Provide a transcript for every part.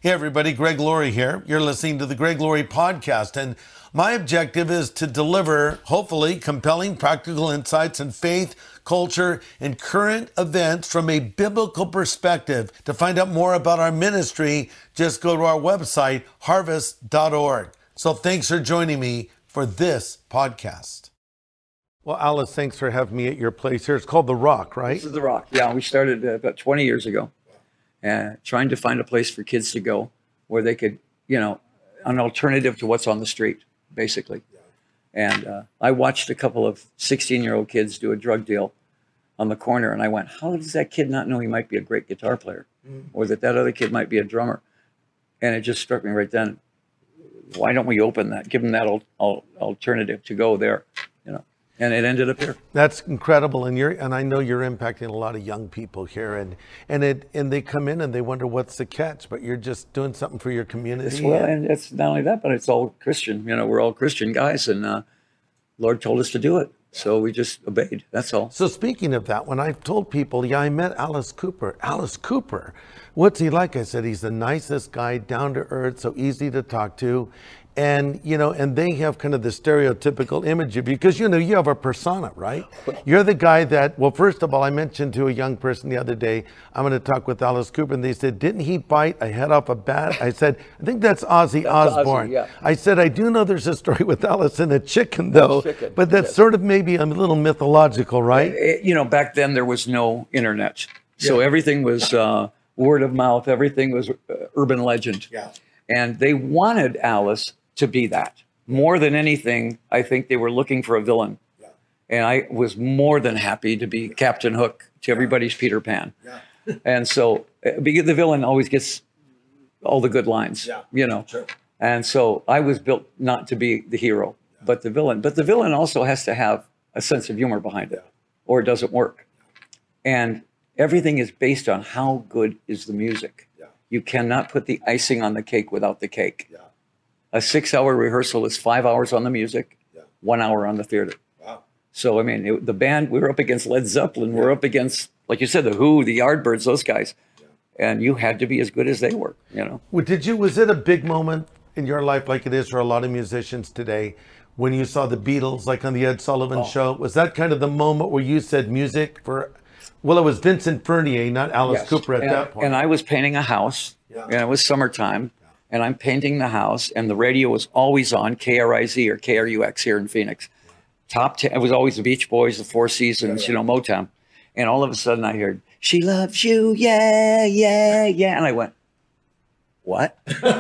Hey everybody, Greg Laurie here. You're listening to the Greg Laurie podcast, and my objective is to deliver, hopefully, compelling practical insights in faith, culture, and current events from a biblical perspective. To find out more about our ministry, just go to our website, harvest.org. So thanks for joining me for this podcast. Well, Alice, thanks for having me at your place here. It's called The Rock, right? This is The Rock. Yeah, we started about 20 years ago. Trying to find a place for kids to go where they could, an alternative to what's on the street, basically. And I watched a couple of 16-year-old kids do a drug deal on the corner, and I went, how does that kid not know he might be a great guitar player, or that other kid might be a drummer? And it just struck me right then, why don't we open that, give them that alternative to go there, And it ended up here. That's incredible, and I know you're impacting a lot of young people here, and they come in and they wonder what's the catch, but you're just doing something for your community. And it's not only that, but it's all Christian. We're all Christian guys, and Lord told us to do it, so we just obeyed. That's all. So speaking of that, when I've told people, I met Alice Cooper. Alice Cooper, what's he like? I said he's the nicest guy, down to earth, so easy to talk to. And, and they have kind of the stereotypical image of you, because, you have a persona, right? You're the guy that, well, first of all, I mentioned to a young person the other day, I'm going to talk with Alice Cooper, and they said, didn't he bite a head off a bat? I said, I think that's Ozzy Osbourne. Ozzy, yeah. I said, I do know there's a story with Alice and a chicken, though, but that's sort of maybe a little mythological, right? Back then there was no internet. So everything was word of mouth. Everything was urban legend. Yeah. And they wanted Alice to be that. More than anything, I think they were looking for a villain. Yeah. And I was more than happy to be Captain Hook to everybody's Peter Pan. Yeah. And so because the villain always gets all the good lines, Sure. And so I was built not to be the hero, but the villain. But the villain also has to have a sense of humor behind it, or it doesn't work. And everything is based on how good is the music. Yeah. You cannot put the icing on the cake without the cake. Yeah. A 6-hour rehearsal is 5 hours on the music, 1 hour on the theater. Wow. So, the band, we were up against Led Zeppelin. We're up against, like you said, The Who, the Yardbirds, those guys. Yeah. And you had to be as good as they were, Well, was it a big moment in your life, like it is for a lot of musicians today, when you saw the Beatles, like on the Ed Sullivan Show? Was that kind of the moment where you said music for, well, it was Vincent Furnier, not Alice Cooper at that point. And I was painting a house, and it was summertime. And I'm painting the house, and the radio was always on, KRIZ or KRUX here in Phoenix. Top 10, it was always the Beach Boys, the Four Seasons, Motown. And all of a sudden I heard, she loves you, yeah, yeah, yeah. And I went, what?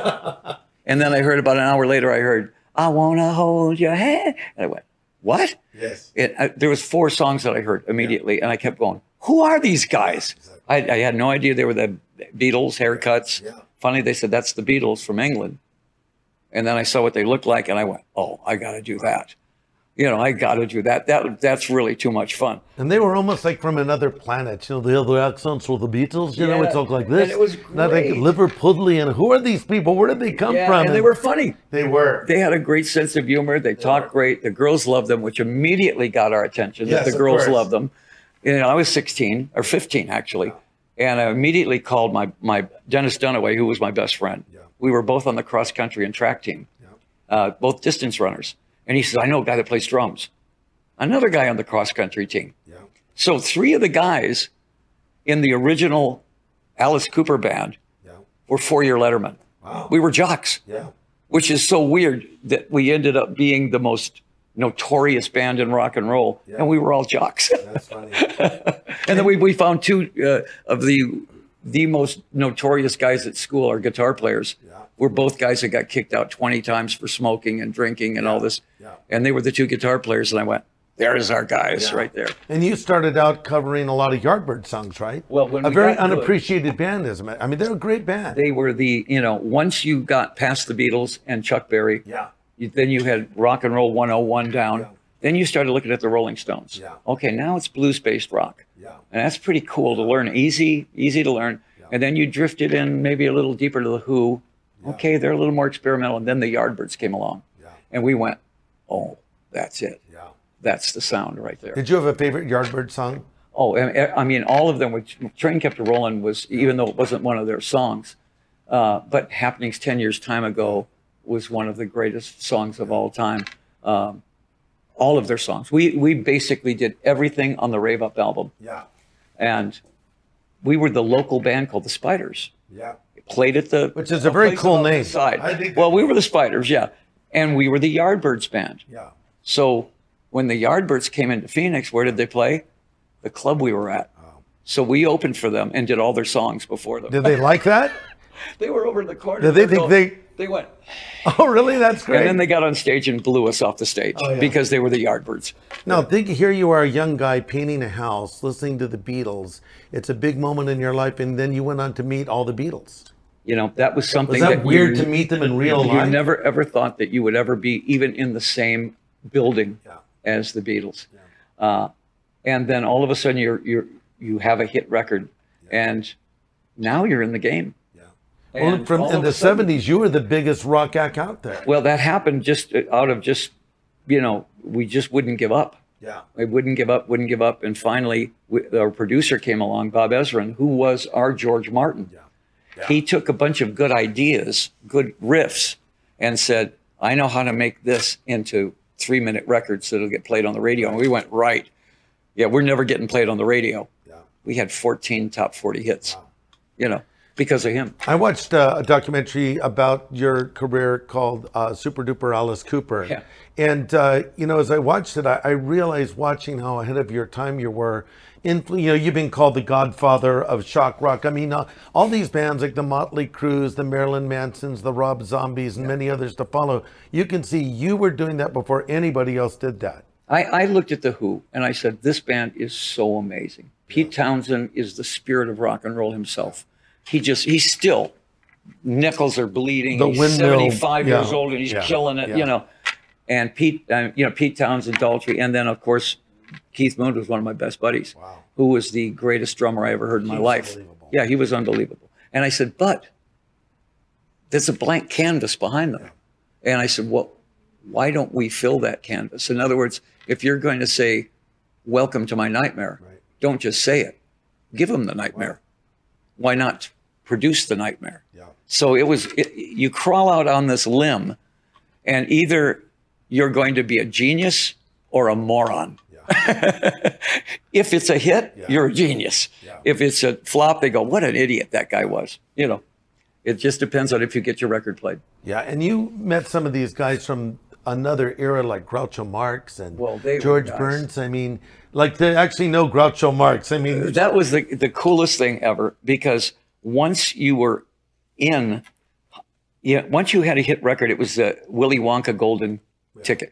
And then I heard about an hour later, I heard, I want to hold your hand. And I went, what? Yes. There was 4 songs that I heard immediately, and I kept going, who are these guys? I had no idea they were the Beatles, haircuts. Yeah. Finally, they said, that's the Beatles from England. And then I saw what they looked like, and I went, oh, I got to do that. I got to do that. That's really too much fun. And they were almost like from another planet. The other accents were the Beatles. It talked like this. And it was great. Now they Liverpudlian. And who are these people? Where did they come from? And they were funny. They were. They had a great sense of humor. They talked great. The girls loved them, which immediately got our attention. Yes, the girls loved them. I was 16, or 15, actually. Wow. And I immediately called my Dennis Dunaway, who was my best friend. Yeah. We were both on the cross country and track team, both distance runners. And he said, I know a guy that plays drums. Another guy on the cross country team. Yeah. So 3 of the guys in the original Alice Cooper band were 4-year lettermen. Wow. We were jocks, which is so weird that we ended up being the most notorious band in rock and roll, and we were all jocks. That's funny. And then we found 2 of the most notorious guys at school, our guitar players. Were both guys that got kicked out 20 times for smoking and drinking and all this. And they were the 2 guitar players, and I went, there's our guys right there. And you started out covering a lot of Yardbird songs, right? Well, when a very unappreciated band, isn't it? They're a great band. They were once you got past the Beatles and Chuck Berry, then you had Rock and Roll 101 down. Yeah. Then you started looking at the Rolling Stones. Yeah. Okay, now it's blues-based rock. Yeah. And that's pretty cool to learn, easy to learn. Yeah. And then you drifted in maybe a little deeper to the Who. Yeah. Okay, they're a little more experimental. And then the Yardbirds came along. Yeah. And we went, oh, that's it. Yeah. That's the sound right there. Did you have a favorite Yardbird song? Oh, all of them. Train Kept a Rolling was, even though it wasn't one of their songs, But Happenings 10 Years Time Ago was one of the greatest songs of all time. All of their songs. We basically did everything on the Rave Up album. Yeah. And we were the local band called the Spiders. Yeah. Played at the... Which is a very cool name. Side. Well, we were the Spiders, yeah. And we were the Yardbirds band. Yeah. So when the Yardbirds came into Phoenix, where did they play? The club we were at. Oh. So we opened for them and did all their songs before them. Did they like that? They were over in the corner. Did they think They went... Oh, really? That's great. And then they got on stage and blew us off the stage because they were the Yardbirds. Now, here you are, a young guy painting a house, listening to the Beatles. It's a big moment in your life, and then you went on to meet all the Beatles. You know, that was something Was that weird to meet them in real life? You never ever thought that you would ever be even in the same building as the Beatles. Yeah. And then all of a sudden you have a hit record, and now you're in the game. Well, in the 70s, you were the biggest rock act out there. Well, that happened just out of we just wouldn't give up. Yeah. We wouldn't give up. And finally, our producer came along, Bob Ezrin, who was our George Martin. Yeah. Yeah. He took a bunch of good ideas, good riffs, and said, I know how to make this into 3-minute records that'll get played on the radio. And we went, right. Yeah, we're never getting played on the radio. Yeah. We had 14 top 40 hits, because of him. I watched a documentary about your career called Super Duper Alice Cooper. Yeah. And, as I watched it, I realized watching how ahead of your time you were. You've been called the godfather of shock rock. I mean, all these bands like the Motley Crues, the Marilyn Mansons, the Rob Zombies, and many others to follow. You can see you were doing that before anybody else did that. I looked at The Who and I said, this band is so amazing. Pete Townsend is the spirit of rock and roll himself. He's still, nickels are bleeding. The he's windmill, 75 years old and he's killing it, And Pete Townsend, Daltrey, and then of course, Keith Moon was one of my best buddies, who was the greatest drummer I ever heard in my life. Yeah, he was unbelievable. And I said, but there's a blank canvas behind them. And I said, well, why don't we fill that canvas? In other words, if you're going to say, welcome to my nightmare, don't just say it. Give them the nightmare. Why not produce the nightmare? Yeah. So you crawl out on this limb, and either you're going to be a genius or a moron. Yeah. If it's a hit, you're a genius. Yeah. If it's a flop, they go, what an idiot that guy was. It just depends on if you get your record played. Yeah, and you met some of these guys from another era like Groucho Marx and George Burns. I mean, like to actually know Groucho Marx. I mean, that was the coolest thing ever, because once you were once you had a hit record, it was the Willy Wonka golden ticket.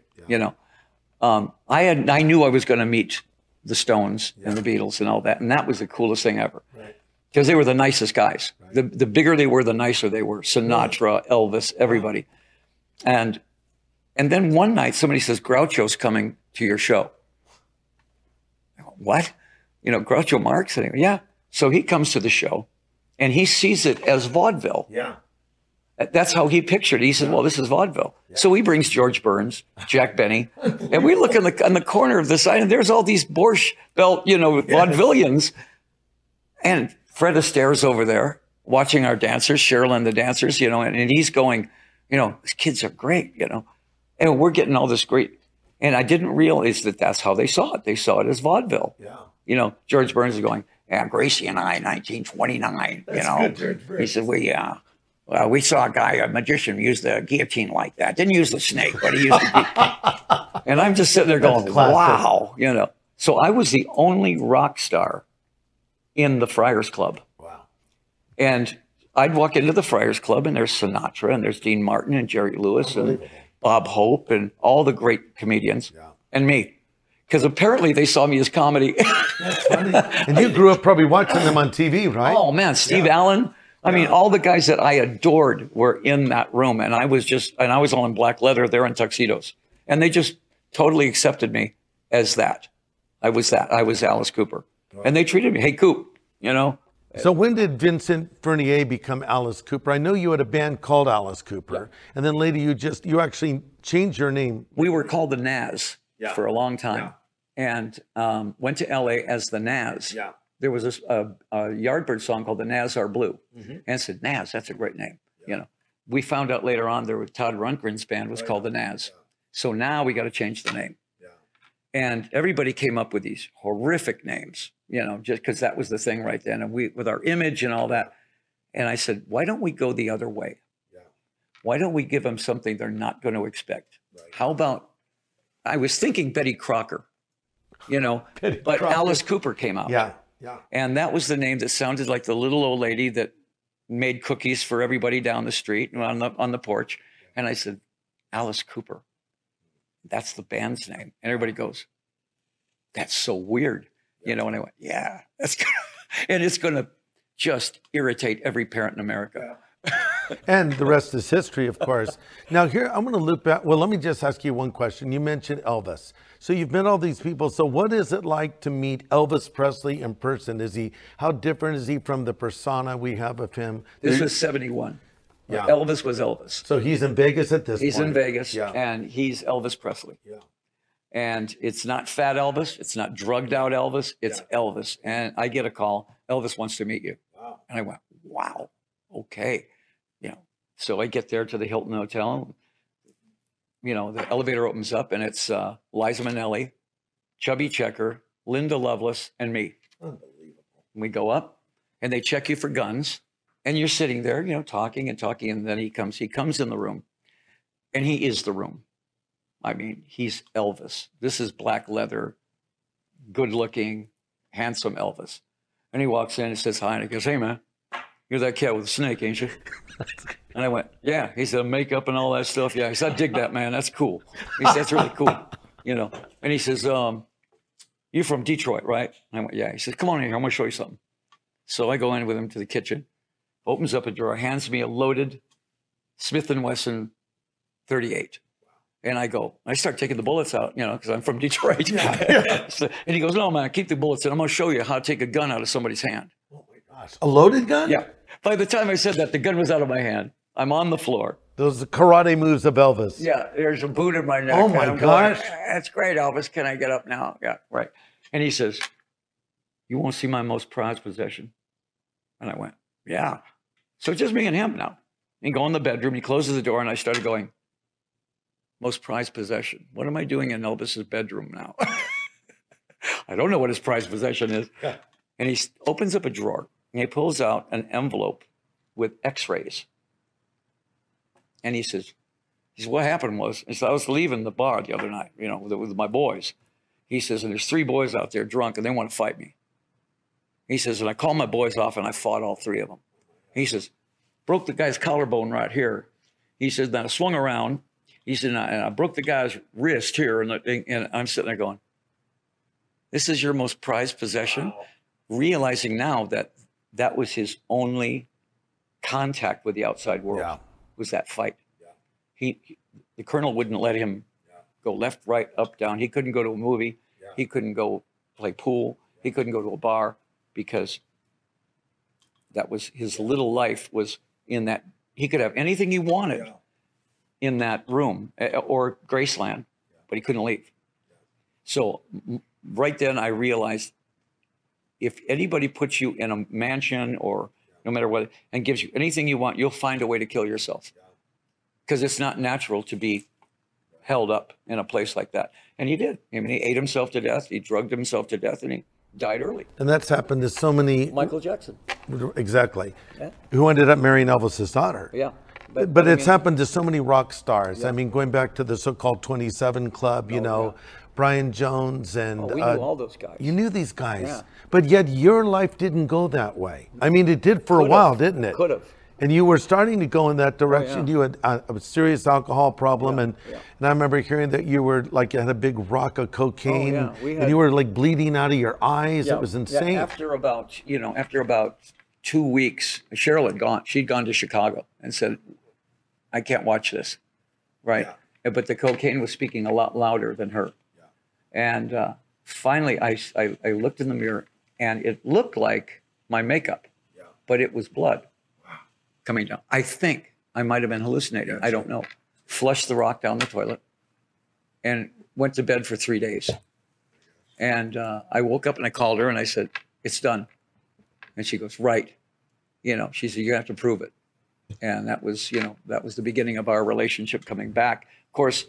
I knew I was going to meet the Stones and the Beatles and all that, and that was the coolest thing ever, because they were the nicest guys. The bigger they were, the nicer they were. Sinatra, Elvis, everybody. And then one night somebody says, Groucho's coming to your show. I go, what? Groucho Marx? And I go, yeah. So he comes to the show and he sees it as vaudeville. Yeah. That's how he pictured it. He said, well, this is vaudeville. Yeah. So he brings George Burns, Jack Benny, and we look in the corner of the side, and there's all these Borscht Belt, vaudevillians. And Fred Astaire's over there watching our dancers, Cheryl and the dancers, and he's going, these kids are great, and we're getting all this great. And I didn't realize that that's how they saw it. They saw it as vaudeville. Yeah. George Burns is going, yeah, Gracie and I, 1929, That's good, he said, well, we saw a magician, use the guillotine like that. Didn't use the snake, but he used the guillotine. And I'm just sitting there going, wow, So I was the only rock star in the Friars Club. Wow. And I'd walk into the Friars Club, and there's Sinatra, and there's Dean Martin, and Jerry Lewis, and Bob Hope, and all the great comedians, and me. Because apparently they saw me as comedy. That's funny. And you grew up probably watching them on TV, right? Oh, man, Steve Allen. I mean, all the guys that I adored were in that room, and I was all in black leather, they're in tuxedos. And they just totally accepted me as that. I was Alice Cooper. Right. And they treated me, hey, Coop, So when did Vincent Fernier become Alice Cooper? I know you had a band called Alice Cooper, and then later you actually changed your name. We were called the Nazz for a long time, and went to LA as the Nazz. Yeah. there was a Yardbird song called the Nazar Blue. And I said, Naz, that's a great name. You know, we found out later on there was Todd Rundgren's band was called the Naz. So now we got to change the name. And everybody came up with these horrific names, you know, just because that was the thing right then. And we, with our image and all that. And I said, why don't we go the other way? Why don't we give them something they're not going to expect? How about, I was thinking Betty Crocker, you know, but Alice Cooper came out. Yeah. And that was the name that sounded like the little old lady that made cookies for everybody down the street on the porch. And I said, Alice Cooper. That's the band's name. And everybody goes, that's so weird. You know, and I went, yeah, that's good. And it's going to just irritate every parent in America. And the rest is history, of course. Now here, I'm going to loop back. Well, let me just ask you one question. You mentioned Elvis. So you've met all these people. So what is it like to meet Elvis Presley in person? How different is he from the persona we have of him? This was 71. Yeah. Elvis was Elvis. So he's in Vegas at this point. He's in Vegas, and he's Elvis Presley. And it's not fat Elvis. It's not drugged out Elvis. It's Elvis. And I get a call, Elvis wants to meet you. And I went, wow, okay. You know, so I get there to the Hilton Hotel. You know, the elevator opens up, and it's Liza Minnelli, Chubby Checker, Linda Lovelace, and me. Unbelievable. We go up, and they check you for guns. And you're sitting there, you know, talking and talking, and then he comes in the room, and he is the room. I mean, he's Elvis. This is black leather, good-looking, handsome Elvis. And he walks in and says hi, and he goes, hey, man, you're that cat with a snake, ain't you? And I went, yeah. He said, makeup and all that stuff. Yeah, he said, I dig that, man. That's cool. He said, that's really cool, you know. And he says, you're from Detroit, right? And I went, yeah. He says, come on in here. I'm going to show you something. So I go in with him to the kitchen. Opens up a drawer, hands me a loaded Smith & Wesson 38. And I start taking the bullets out, you know, because I'm from Detroit. So, and he goes, no, man, keep the bullets in. I'm going to show you how to take a gun out of somebody's hand. Oh, my gosh. A loaded gun? Yeah. By the time I said that, the gun was out of my hand. I'm on the floor. Those karate moves of Elvis. Yeah, there's a boot in my neck. Oh, my gosh. Going, that's great, Elvis. Can I get up now? Yeah, right. And he says, you want to see my most prized possession? And I went, yeah. So it's just me and him now. And go in the bedroom, he closes the door, and I started going, most prized possession. What am I doing in Elvis's bedroom now? I don't know what his prized possession is. Yeah. And he opens up a drawer, and he pulls out an envelope with x-rays. And he says, what happened was, I was leaving the bar the other night, you know, with my boys. He says, and there's 3 boys out there drunk, and they want to fight me. He says, and I called my boys off, and I fought all 3 of them. He says, broke the guy's collarbone right here. He says, then I swung around. He said, and I broke the guy's wrist here. And I'm sitting there going, this is your most prized possession? Wow. Realizing now that that was his only contact with the outside world, was that fight. Yeah. The colonel wouldn't let him go left, right, up, down. He couldn't go to a movie. Yeah. He couldn't go play pool. Yeah. He couldn't go to a bar because that was his little life was in that. He could have anything he wanted in that room or Graceland, but he couldn't leave. So right then I realized if anybody puts you in a mansion or no matter what, and gives you anything you want, you'll find a way to kill yourself. Because it's not natural to be held up in a place like that. And he did. I mean, he ate himself to death. He drugged himself to death, and he died early. And that's happened to so many. Michael Jackson. Exactly. Yeah. Who ended up marrying Elvis's daughter. Yeah. But it's happened to so many rock stars. Yeah. I mean, going back to the so-called 27 Club, you know, Brian Jones and... we knew all those guys. You knew these guys. Yeah. But yet your life didn't go that way. I mean, it did for a while, didn't it? Could have. And you were starting to go in that direction. You had a serious alcohol problem. And I remember hearing that you were like, you had a big rock of cocaine. And you were like bleeding out of your eyes. It was insane. Yeah. After about 2 weeks, Cheryl had gone. She'd gone to Chicago and said, I can't watch this. Right. Yeah. But the cocaine was speaking a lot louder than her. Yeah. And finally, I looked in the mirror and it looked like my makeup, but it was blood coming down. I think I might have been hallucinating. I don't know. Flushed the rock down the toilet and went to bed for 3 days. And I woke up and I called her and I said, it's done. And she goes, right. You know, she said, you have to prove it. And that was, you know, that was the beginning of our relationship coming back. Of course,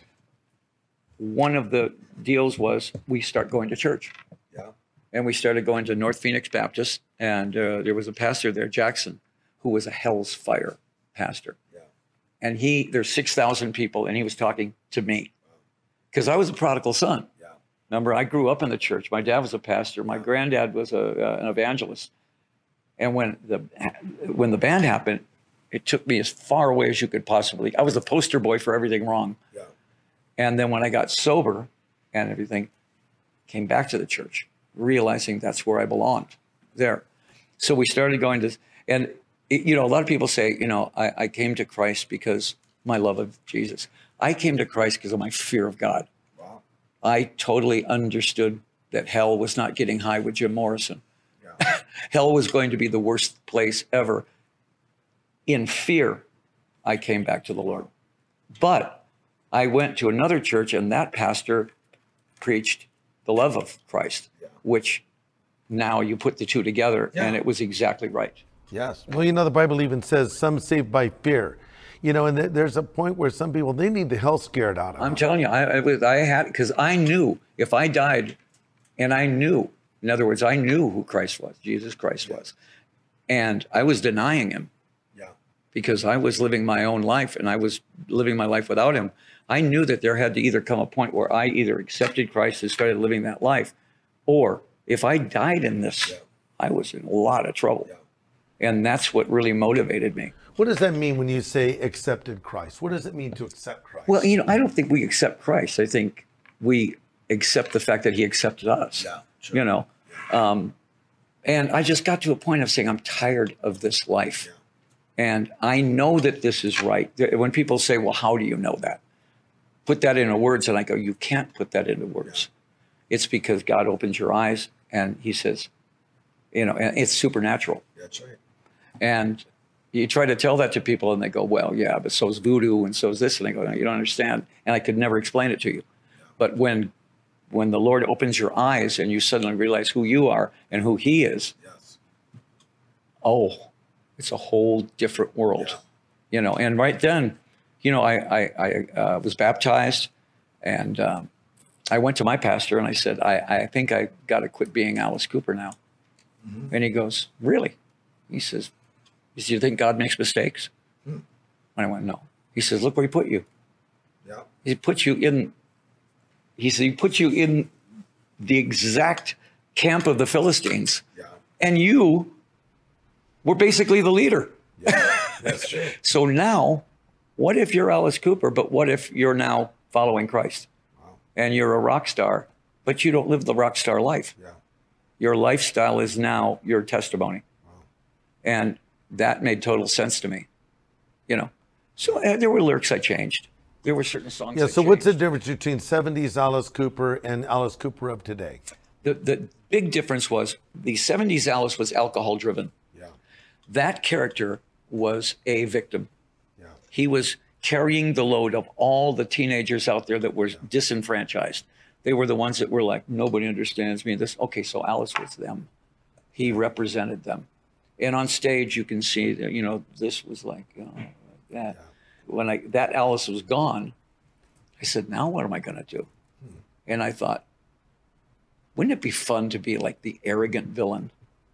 one of the deals was we start going to church. Yeah. And we started going to North Phoenix Baptist. And there was a pastor there, Jackson, who was a Hell's Fire pastor. Yeah. And there's 6,000 people, and he was talking to me because I was a prodigal son. Yeah. Remember, I grew up in the church. My dad was a pastor. My granddad was an evangelist. And when the band happened, it took me as far away as you could possibly. I was the poster boy for everything wrong. Yeah. And then when I got sober and everything, came back to the church, realizing that's where I belonged there. So we started going to, and you know, a lot of people say, you know, I came to Christ because my love of Jesus. I came to Christ because of my fear of God. Wow. I totally understood that hell was not getting high with Jim Morrison. Yeah. Hell was going to be the worst place ever. In fear, I came back to the Lord. But I went to another church, and that pastor preached the love of Christ, which now you put the two together, and it was exactly right. Yes. Well, you know, the Bible even says some saved by fear. You know, and there's a point where some people, they need the hell scared out of them. I'm telling you, I had, because I knew if I died, and I knew, in other words, I knew who Christ was, Jesus Christ was, and I was denying him. Because I was living my own life and I was living my life without him. I knew that there had to either come a point where I either accepted Christ and started living that life, or if I died in this, I was in a lot of trouble. And that's what really motivated me. What does that mean when you say accepted Christ? What does it mean to accept Christ? Well, you know, I don't think we accept Christ. I think we accept the fact that he accepted us, you know. And I just got to a point of saying, I'm tired of this life. And I know that this is right. When people say, well, how do you know that? Put that into words. And I go, you can't put that into words. It's because God opens your eyes and he says, you know, and it's supernatural. That's right. And you try to tell that to people and they go, well, yeah, but so is voodoo and so is this. And I go, no, you don't understand. And I could never explain it to you. But when the Lord opens your eyes and you suddenly realize who you are and who he is, oh, it's a whole different world, you know. And right then, you know, I was baptized, and I went to my pastor and I said, I think I got to quit being Alice Cooper now. Mm-hmm. And he goes, really? He says, do you think God makes mistakes? And I went, no. He says, look where he put you. He put you in. He said, he put you in the exact camp of the Philistines, and you were basically the leader. That's true. So now, what if you're Alice Cooper, but what if you're now following Christ? And you're a rock star, but you don't live the rock star life. Your lifestyle is now your testimony. And that made total sense to me, you know. So there were lyrics I changed. There were certain songs I so changed. what's the difference between 70s Alice Cooper and Alice Cooper of today? The big difference was the 70s Alice was alcohol driven. That character was a victim. He was carrying the load of all the teenagers out there that were disenfranchised. They were the ones that were like, nobody understands me. This, okay, so Alice was them. He represented them. And on stage, you can see that, you know, this was like, you know, that. When that Alice was gone, I said, now what am I going to do? And I thought, wouldn't it be fun to be like the arrogant villain?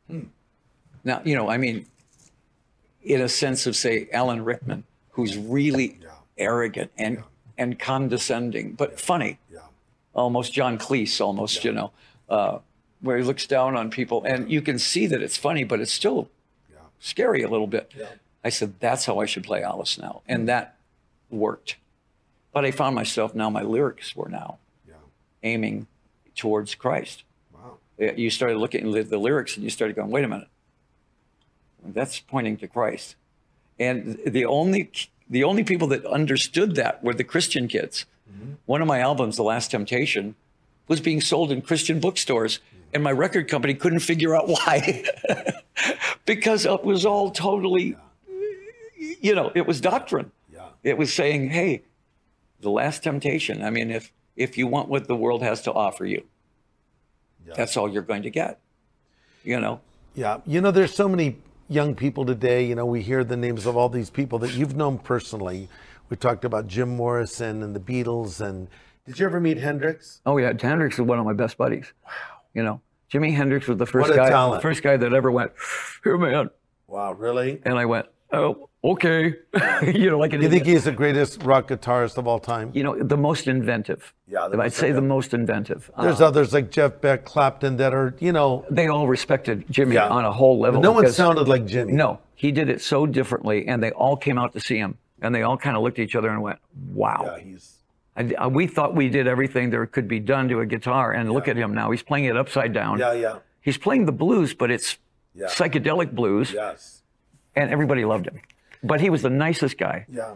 Now, you know, I mean, in a sense of, say, Alan Rickman, who's really arrogant and condescending, but funny. Almost John Cleese, almost, you know, where he looks down on people. And you can see that it's funny, but it's still scary a little bit. I said, that's how I should play Alice now. And that worked. But I found myself now, my lyrics were now aiming towards Christ. You started looking at the lyrics and you started going, wait a minute. That's pointing to Christ. And the only people that understood that were the Christian kids. One of my albums, The Last Temptation, was being sold in Christian bookstores, and my record company couldn't figure out why. Because it was all totally, you know, it was doctrine. It was saying, hey, the last temptation. I mean, if you want what the world has to offer you, that's all you're going to get. you know. Yeah. You know, there's so many young people today, you know, we hear the names of all these people that you've known personally. We talked about Jim Morrison and the Beatles. And did you ever meet Hendrix? Oh yeah, Hendrix is one of my best buddies. Wow. You know, Jimi Hendrix was the What a talent. first guy that ever went, here man. Wow, really? And I went, oh, okay. You know, like an You think idiot. he's the greatest rock guitarist of all time? You know, the most inventive. Yeah, I'd say the most inventive. There's others like Jeff Beck, Clapton that are, you know. They all respected Jimmy Yeah. on a whole level. But no one because- sounded like Jimmy. No, he did it so differently, and they all came out to see him, and they all kind of looked at each other and went, wow. Yeah, he's. We thought we did everything there could be done to a guitar, and look at him now. He's playing it upside down. Yeah. He's playing the blues, but it's psychedelic blues, Yes. and everybody loved him. But he was the nicest guy, Yeah.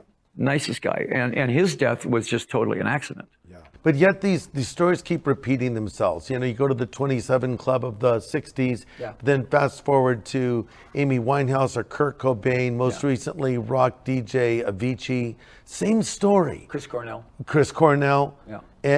and his death was just totally an accident. Yeah. But yet these stories keep repeating themselves. You know, you go to the 27 Club of the 60s, Yeah. then fast forward to Amy Winehouse or Kurt Cobain, most recently rock DJ Avicii. Same story. Chris Cornell. Chris Cornell. Yeah.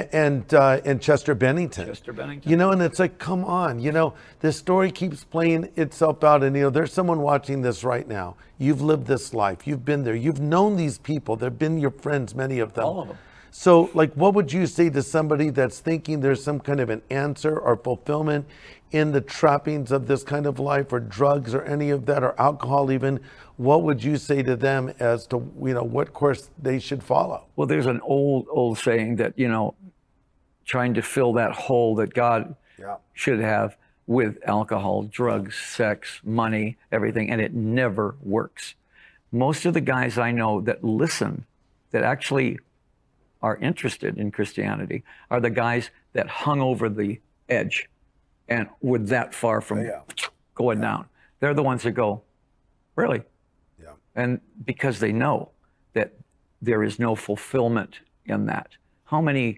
And Chester Bennington. Chester Bennington. You know, and it's like, come on, you know, this story keeps playing itself out. And, you know, there's someone watching this right now. You've lived this life. You've been there. You've known these people. They've been your friends, many of them. All of them. So, like, what would you say to somebody that's thinking there's some kind of an answer or fulfillment in the trappings of this kind of life, or drugs or any of that, or alcohol even? What would you say to them as to, you know, what course they should follow? Well, there's an old saying that, you know, trying to fill that hole that God should have with alcohol, drugs, sex, money, everything, and it never works. Most of the guys I know that listen, that actually are interested in Christianity, are the guys that hung over the edge and were that far from going down. They're the ones that go, really? Yeah. And because they know that there is no fulfillment in that. How many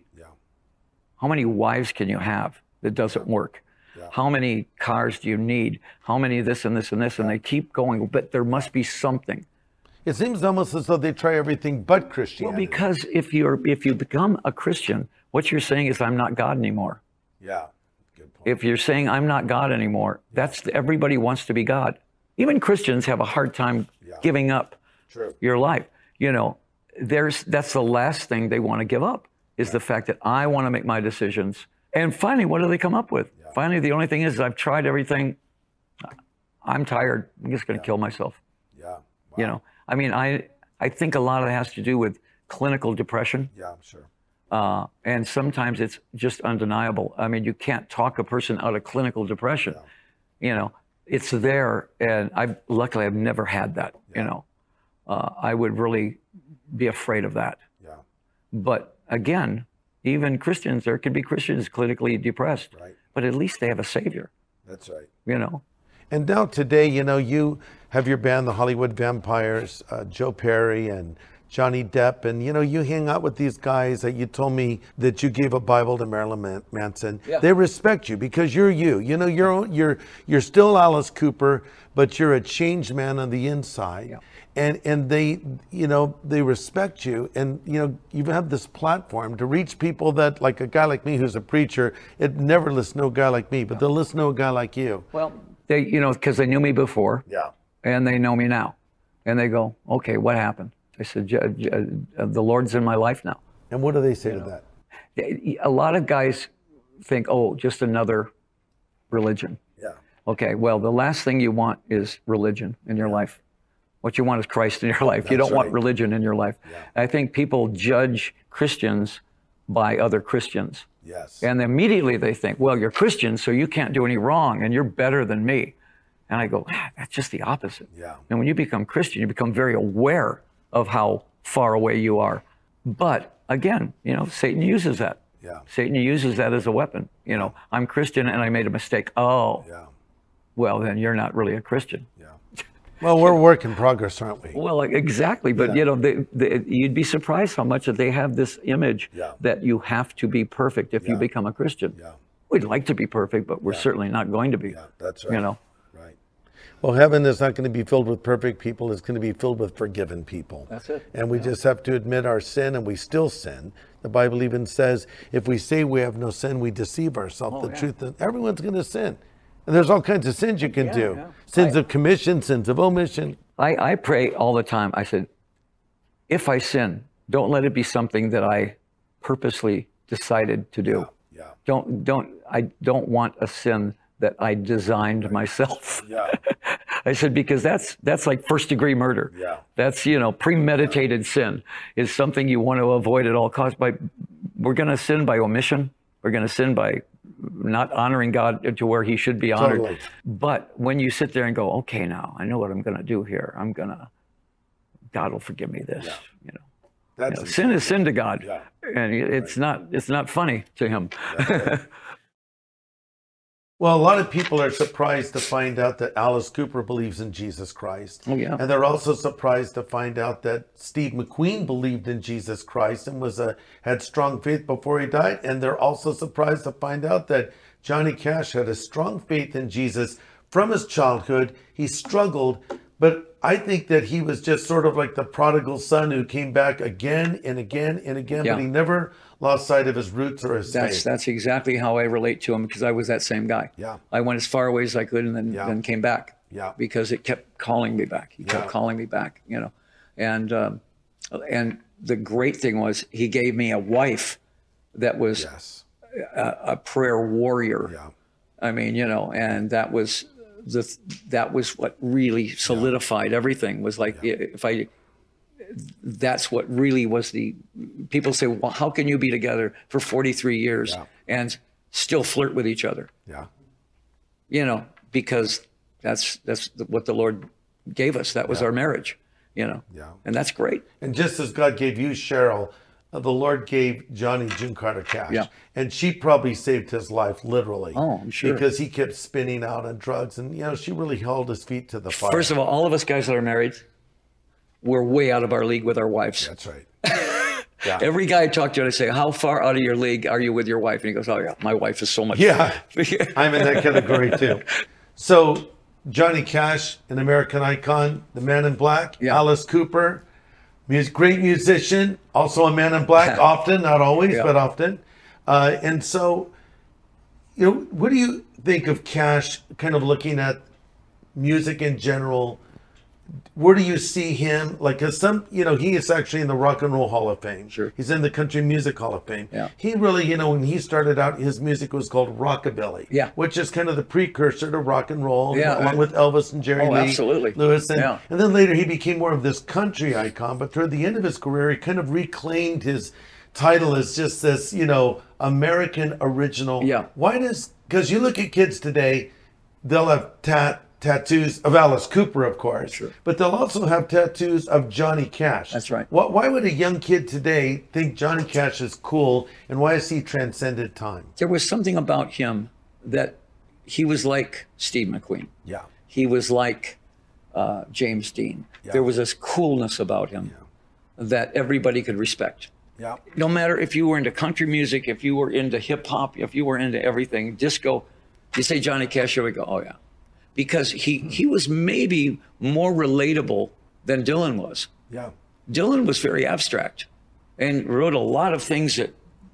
wives can you have that doesn't work? Yeah. How many cars do you need? How many this and this and this? And they keep going, but there must be something. It seems almost as though they try everything but Christianity. Well, because if you become a Christian, what you're saying is, I'm not God anymore. Yeah. Good point. If you're saying I'm not God anymore, everybody wants to be God. Even Christians have a hard time giving up your life. You know, that's the last thing they want to give up, is the fact that I want to make my decisions. And finally, what do they come up with? Yeah. Finally, the only thing is, I've tried everything. I'm tired. I'm just going to kill myself. Yeah. Wow. You know, I mean, I think a lot of it has to do with clinical depression. Yeah, I'm sure. And sometimes it's just undeniable. I mean, you can't talk a person out of clinical depression. Yeah. You know, it's there, and luckily I've never had that. You know, I would really be afraid of that. Yeah. But again, even Christians, there could be Christians clinically depressed, but at least they have a savior. That's right. You know. And now today, you know, you have your band, the Hollywood Vampires, Joe Perry and Johnny Depp, and you know, you hang out with these guys that you told me that you gave a Bible to Marilyn Manson. Yeah. They respect you because you're you. You know, you're still Alice Cooper, but you're a changed man on the inside. Yeah. And they, you know, they respect you, and you know, you have this platform to reach people that, like a guy like me who's a preacher, it never listen to a guy like me, but they'll listen to a guy like you. Well, they, you know, because they knew me before, and they know me now, and they go, okay, what happened? I said, the Lord's in my life now. And what do they say to that? A lot of guys think, oh, just another religion. Yeah. Okay, well, the last thing you want is religion in your life. What you want is Christ in your life. That's you don't want religion in your life. Yeah. I think people judge Christians by other Christians. Yes. And immediately they think, well, you're Christian, so you can't do any wrong, and you're better than me. And I go, that's just the opposite. Yeah. And when you become Christian, you become very aware of how far away you are. But again, you know, Satan uses that. Yeah. Satan uses that as a weapon. You know, I'm Christian and I made a mistake. Oh, well, then you're not really a Christian. Yeah. Well, we're a work in progress, aren't we? Well, exactly. But, you know, you'd be surprised how much that they have this image that you have to be perfect if you become a Christian. Yeah. We'd like to be perfect, but we're certainly not going to be. Yeah, that's right. You know? Right. Well, heaven is not going to be filled with perfect people. It's going to be filled with forgiven people. That's it. And we just have to admit our sin, and we still sin. The Bible even says, if we say we have no sin, we deceive ourselves. The truth is, everyone's going to sin. And there's all kinds of sins you can do. yeah. Sins of commission, sins of omission. I pray all the time. I said, if I sin, don't let it be something that I purposely decided to do. Yeah. I don't want a sin that I designed myself. Yeah. I said, because that's like first degree murder. Yeah. That's, premeditated sin is something you want to avoid at all costs. We're going to sin by omission. We're going to sin by not honoring God to where he should be honored. Totally. But when you sit there and go, okay, now I know what I'm going to do here. God will forgive me this, That's sin is sin to God. Yeah. And it's not funny to him. Well, a lot of people are surprised to find out that Alice Cooper believes in Jesus Christ. Oh, yeah. And they're also surprised to find out that Steve McQueen believed in Jesus Christ and had strong faith before he died. And they're also surprised to find out that Johnny Cash had a strong faith in Jesus from his childhood. He struggled, but I think that he was just sort of like the prodigal son who came back again and again and again, Yeah. but he never lost sight of his roots or his faith. That's exactly how I relate to him, because I was that same guy. Yeah. I went as far away as I could and then came back. Yeah. Because it kept calling me back. He kept calling me back, And the great thing was he gave me a wife that was Yes. a prayer warrior. Yeah. I mean, and that was what really solidified everything. Was like, that's what really was people say, well, how can you be together for 43 years and still flirt with each other? Yeah. Because that's what the Lord gave us. That was our marriage, Yeah. and that's great. And just as God gave you Cheryl, the Lord gave Johnny June Carter Cash. Yeah. And she probably saved his life, literally. Oh, I'm sure. Because he kept spinning out on drugs. And, she really held his feet to the fire. First of all of us guys that are married, we're way out of our league with our wives. That's right. Every guy I talk to, I say, how far out of your league are you with your wife? And he goes, oh, yeah, my wife is so much. Yeah. I'm in that category, too. So, Johnny Cash, an American icon, the Man in Black, Alice Cooper, great musician, also a Man in Black, often, not always, but often. And so, what do you think of Cash, kind of looking at music in general? Where do you see him? Like, cause he is actually in the Rock and Roll Hall of Fame. Sure. He's in the Country Music Hall of Fame. Yeah. He really, when he started out, his music was called rockabilly. Yeah. Which is kind of the precursor to rock and roll. Yeah. Along with Elvis and Jerry Lee absolutely. Lewis. And then later he became more of this country icon. But toward the end of his career, he kind of reclaimed his title as just this, American original. Yeah. Because you look at kids today, they'll have tattoos of Alice Cooper, of course, Sure. but they'll also have tattoos of Johnny Cash. That's right. Why would a young kid today think Johnny Cash is cool, and why has he transcended time? There was something about him that he was like Steve McQueen. Yeah. He was like James Dean. Yeah. There was this coolness about him that everybody could respect. Yeah. No matter if you were into country music, if you were into hip hop, if you were into everything, disco, you say Johnny Cash, here we go, oh yeah. Because he was maybe more relatable than Dylan was. Yeah. Dylan was very abstract and wrote a lot of things that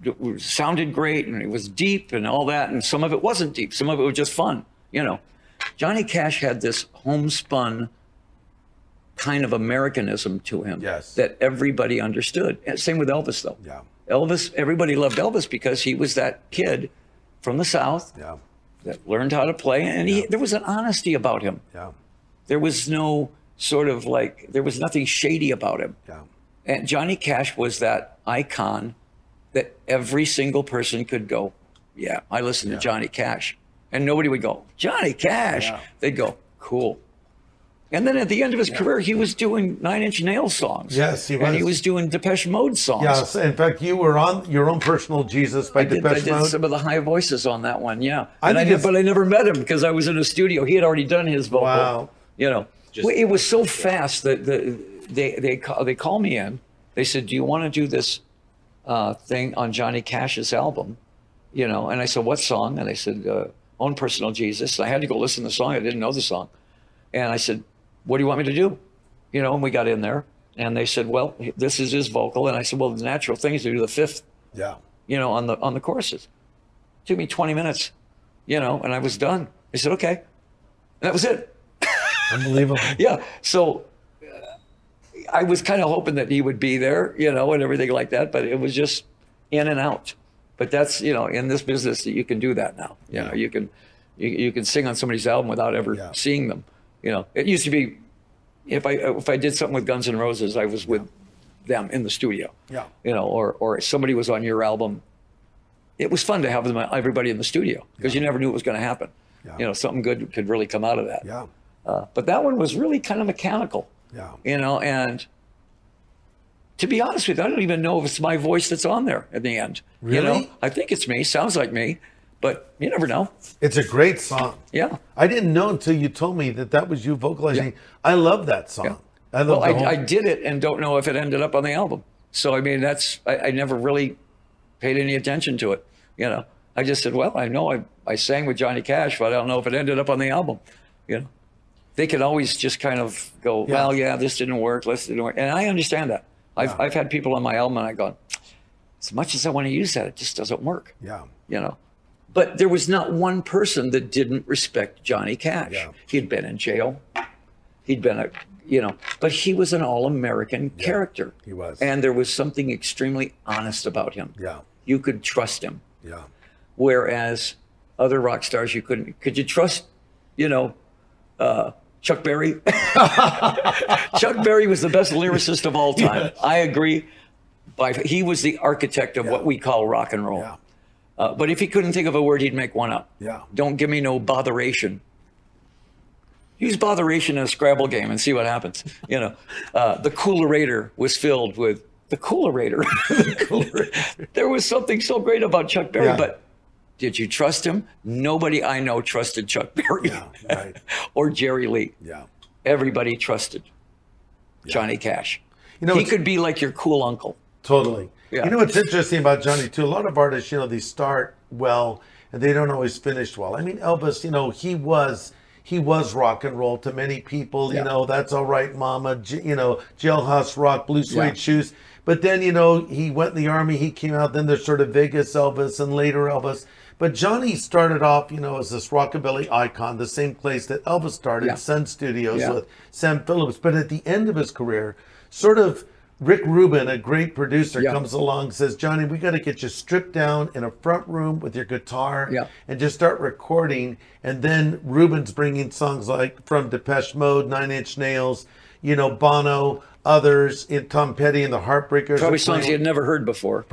sounded great, and it was deep and all that, and some of it wasn't deep. Some of it was just fun, Johnny Cash had this homespun kind of Americanism to him that everybody understood. And same with Elvis, though. Yeah. Elvis, everybody loved Elvis because he was that kid from the South that learned how to play, and there was an honesty about him. Yeah. There was no there was nothing shady about him. Yeah. And Johnny Cash was that icon that every single person could go, yeah, I listen to Johnny Cash. And nobody would go, Johnny Cash. Yeah. They'd go, cool. And then at the end of his career, he was doing Nine Inch Nails songs. Yes, he was. And he was doing Depeche Mode songs. Yes, in fact, you were on Your Own Personal Jesus by Depeche I Mode. did some of the high voices on that one, yeah. But I never met him because I was in a studio. He had already done his vocal. Wow. It was so fast that they called me in. They said, do you want to do this thing on Johnny Cash's album? And I said, what song? And they said, Own Personal Jesus. And I had to go listen to the song. I didn't know the song. And I said, what do you want me to do? And we got in there and they said, well, this is his vocal. And I said, well, the natural thing is to do the fifth, Yeah. on the choruses. It took me 20 minutes, and I was done. He said, okay. And that was it. Unbelievable. Yeah. So I was kind of hoping that he would be there, you know, and everything like that, but it was just in and out. But that's, you know, in this business, you can do that now. You know, you can sing on somebody's album without ever seeing them. You know, it used to be if I did something with Guns N' Roses, I was with them in the studio. Yeah. You know, or somebody was on your album. It was fun to have them, everybody in the studio, because you never knew what was going to happen. Yeah. You know, something good could really come out of that. Yeah. But that one was really kind of mechanical. Yeah. You know, and to be honest with you, I don't even know if it's my voice that's on there at the end. Really? You know, I think it's me. Sounds like me, but you never know. It's a great song. Yeah. I didn't know until you told me that was you vocalizing. Yeah. I love that song. Yeah. I love I did it and don't know if it ended up on the album. So, I mean, I never really paid any attention to it. You know, I just said, well, I know I sang with Johnny Cash, but I don't know if it ended up on the album. You know, they can always just kind of go, well, yeah, this didn't work, this didn't work. And I understand that. I've had people on my album and I go, as much as I want to use that, it just doesn't work. Yeah. You know, but there was not one person that didn't respect Johnny Cash. Yeah. He'd been in jail. He'd been but he was an all-American character. He was. And there was something extremely honest about him. Yeah. You could trust him. Yeah. Whereas other rock stars, you couldn't. Could you trust, Chuck Berry? Chuck Berry was the best lyricist of all time. Yes. I agree. He was the architect of what we call rock and roll. Yeah. But if he couldn't think of a word, he'd make one up. Yeah. Don't give me no botheration. Use botheration in a Scrabble game and see what happens. The Coolerator was filled with the Coolerator. There was something so great about Chuck Berry, but did you trust him? Nobody I know trusted Chuck Berry or Jerry Lee. Yeah. Everybody trusted Johnny Cash. He could be like your cool uncle. Totally. Yeah. You know what's interesting about Johnny too? A lot of artists, they start well and they don't always finish well. I mean, Elvis, he was rock and roll to many people. That's All Right, Mama. Jailhouse Rock, Blue Suede Shoes. But then he went in the army. He came out. Then there's sort of Vegas Elvis and later Elvis. But Johnny started off, as this rockabilly icon, the same place that Elvis started, Sun Studios with Sam Phillips. But at the end of his career, sort of Rick Rubin, a great producer, comes along and says, Johnny, we got to get you stripped down in a front room with your guitar and just start recording. And then Rubin's bringing songs like from Depeche Mode, Nine Inch Nails, Bono, others, Tom Petty and the Heartbreakers. Probably songs he had never heard before.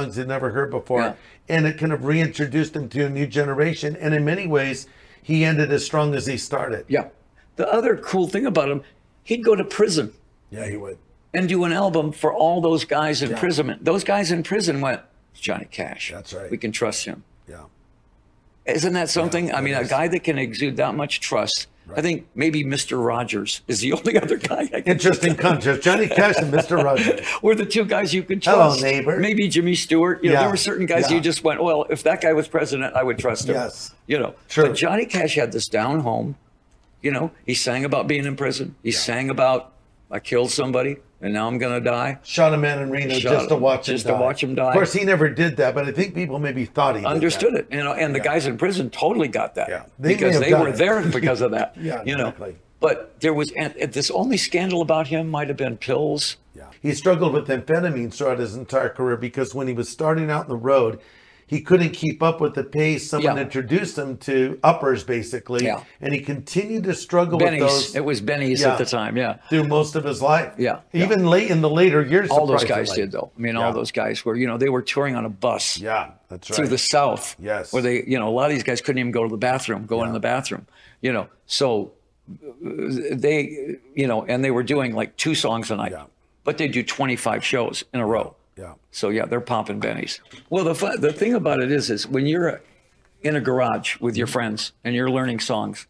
Yeah. And it kind of reintroduced him to a new generation. And in many ways, he ended as strong as he started. Yeah. The other cool thing about him, he'd go to prison. Yeah, he would. And do an album for all those guys in prison. Those guys in prison went, Johnny Cash. That's right. We can trust him. Yeah. Isn't that something? Yeah, I mean, a guy that can exude that much trust. Right. I think maybe Mr. Rogers is the only other guy. Interesting contrast. Johnny Cash and Mr. Rogers were the two guys you could trust. Hello, neighbor. Maybe Jimmy Stewart. There were certain guys you just went, well, if that guy was president, I would trust him. Yes. True. But Johnny Cash had this down home. He sang about being in prison. He sang about, I killed somebody and now I'm going to die. Shot a man in Reno just to watch him die. Of course, he never did that, but I think people maybe thought he understood it. And the guys in prison totally got that. Yeah. Because they were there because of that. Exactly. But there was, and this only scandal about him might have been pills. Yeah. He struggled with amphetamines throughout his entire career because when he was starting out on the road, he couldn't keep up with the pace. Someone introduced him to uppers, basically, and he continued to struggle with those. It was Benny's at the time, through most of his life. Yeah, even late in the later years. All those guys did, though. I mean, all those guys were, they were touring on a bus. Yeah, that's right. Through the South. Yes. Where they, a lot of these guys couldn't even go to the bathroom, in the bathroom. So they, and they were doing like 2 songs a night, but they do 25 shows in a row. Yeah. So they're pumping bennies. Well, the thing about it is when you're in a garage with your friends and you're learning songs,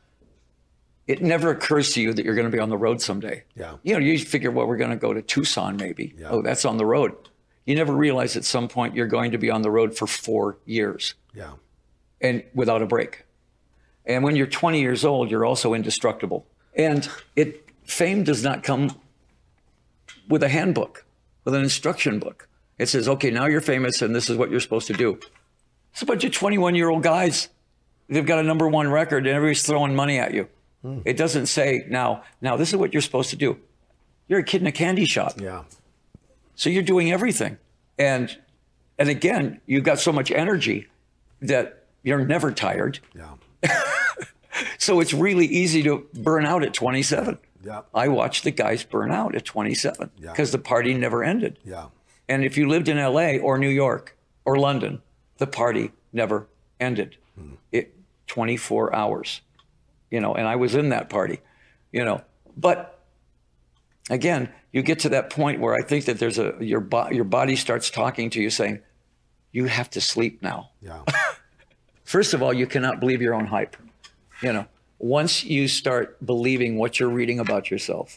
it never occurs to you that you're going to be on the road someday. Yeah. You figure, well, we're going to go to Tucson maybe. Yeah. Oh, that's on the road. You never realize at some point you're going to be on the road for 4 years. Yeah. And without a break. And when you're 20 years old, you're also indestructible. And fame does not come with a handbook. With an instruction book. It says, okay, now you're famous and this is what you're supposed to do. It's a bunch of 21-year-old guys they've got a #1 record and everybody's throwing money at you. It doesn't say, now this is what you're supposed to do. You're a kid in a candy shop. Yeah. So you're doing everything. And again, you've got so much energy that you're never tired. Yeah. So it's really easy to burn out at 27. Yeah. I watched the guys burn out at 27 because the party never ended. Yeah. And if you lived in LA or New York or London, the party never ended. 24 hours, and I was in that party, but again, you get to that point where I think that there's your body starts talking to you saying, you have to sleep now. Yeah. First of all, you cannot believe your own hype. Once you start believing what you're reading about yourself,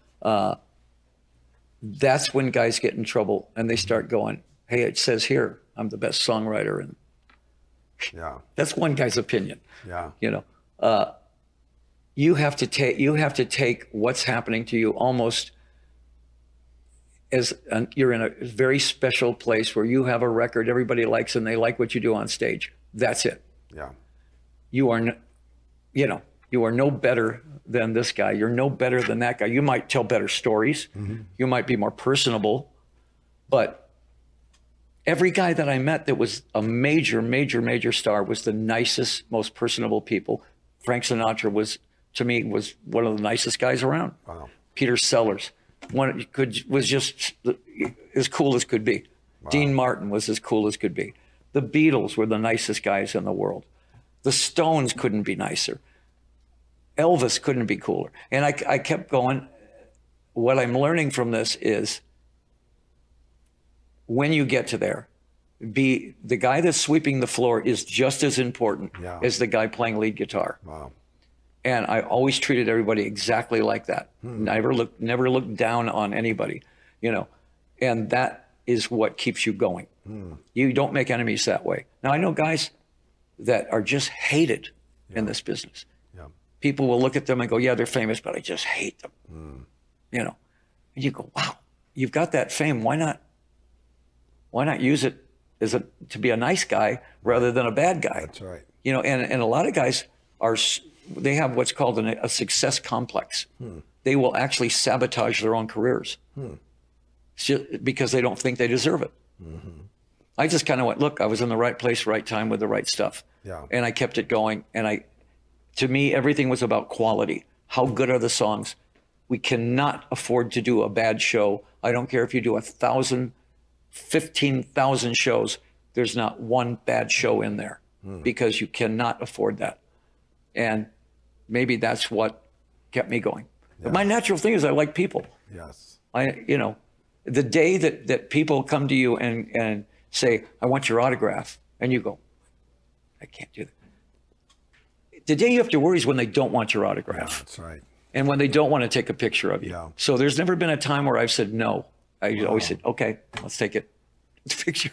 that's when guys get in trouble and they start going, hey, it says here, I'm the best songwriter. And yeah, that's one guy's opinion. Yeah. You have to take what's happening to you almost as you're in a very special place where you have a record everybody likes and they like what you do on stage. That's it. Yeah. You are no better than this guy. You're no better than that guy. You might tell better stories. You might be more personable, but every guy that I met that was a major star was the nicest, most personable people. Frank Sinatra was one of the nicest guys around. Wow. Peter Sellers was just as cool as could be. Wow. Dean Martin was as cool as could be. The Beatles were the nicest guys in the world. The Stones couldn't be nicer. Elvis couldn't be cooler. And I kept going. What I'm learning from this is when you get to there, the guy that's sweeping the floor is just as important as the guy playing lead guitar. Wow. And I always treated everybody exactly like that. Never looked down on anybody, and that is what keeps you going. You don't make enemies that way. Now, I know guys that are just hated in this business. Yeah. People will look at them and go, yeah, they're famous, but I just hate them. And you go, wow, you've got that fame. Why not use it to be a nice guy rather than a bad guy? That's right. And a lot of guys they have what's called a success complex. They will actually sabotage their own careers because they don't think they deserve it. I just kind of went, look, I was in the right place, right time with the right stuff. Yeah. And I kept it going. And to me, everything was about quality. How good are the songs? We cannot afford to do a bad show. I don't care if you do 1,000, 15,000 shows. There's not one bad show in there because you cannot afford that. And maybe that's what kept me going. Yeah. But my natural thing is I like people. Yes. The day that people come to you and say, I want your autograph, and you go, I can't do that. The day you have to worry is when they don't want your autograph. Yeah, that's right. And when they don't want to take a picture of you. Yeah. So there's never been a time where I've said no. I always said, okay, let's take it. It's a picture.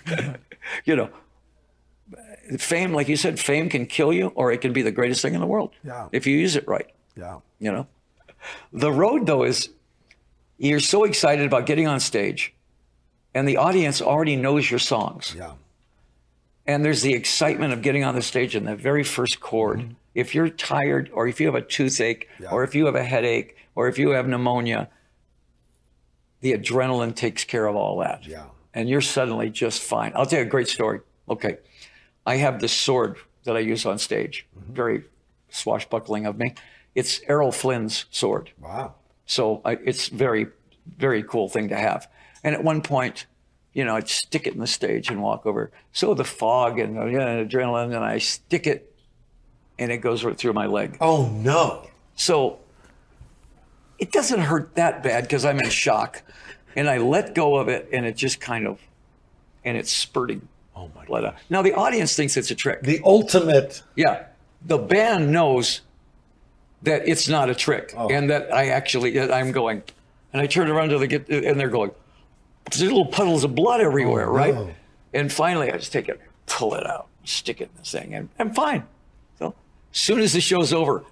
Fame, like you said, fame can kill you or it can be the greatest thing in the world. Yeah. If you use it right. Yeah. The road, though, is you're so excited about getting on stage and the audience already knows your songs. Yeah. And there's the excitement of getting on the stage in the very first chord. If you're tired or if you have a toothache or if you have a headache or if you have pneumonia, the adrenaline takes care of all that. Yeah. And you're suddenly just fine. I'll tell you a great story. Okay. I have this sword that I use on stage. Very swashbuckling of me. It's Errol Flynn's sword. Wow. So it's very, very cool thing to have. And at one point, I'd stick it in the stage and walk over. So the fog and adrenaline, and I stick it, and it goes right through my leg. Oh, no. So it doesn't hurt that bad because I'm in shock. And I let go of it, and it just and it's spurting. Oh, my blood God. out. Now, the audience thinks it's a trick. The ultimate. Yeah. The band knows that it's not a trick and that I'm going. And I turn around and they're going, there's little puddles of blood everywhere, right? No. And finally, I just take it, pull it out, stick it in this thing, and I'm fine. So as soon as the show's over,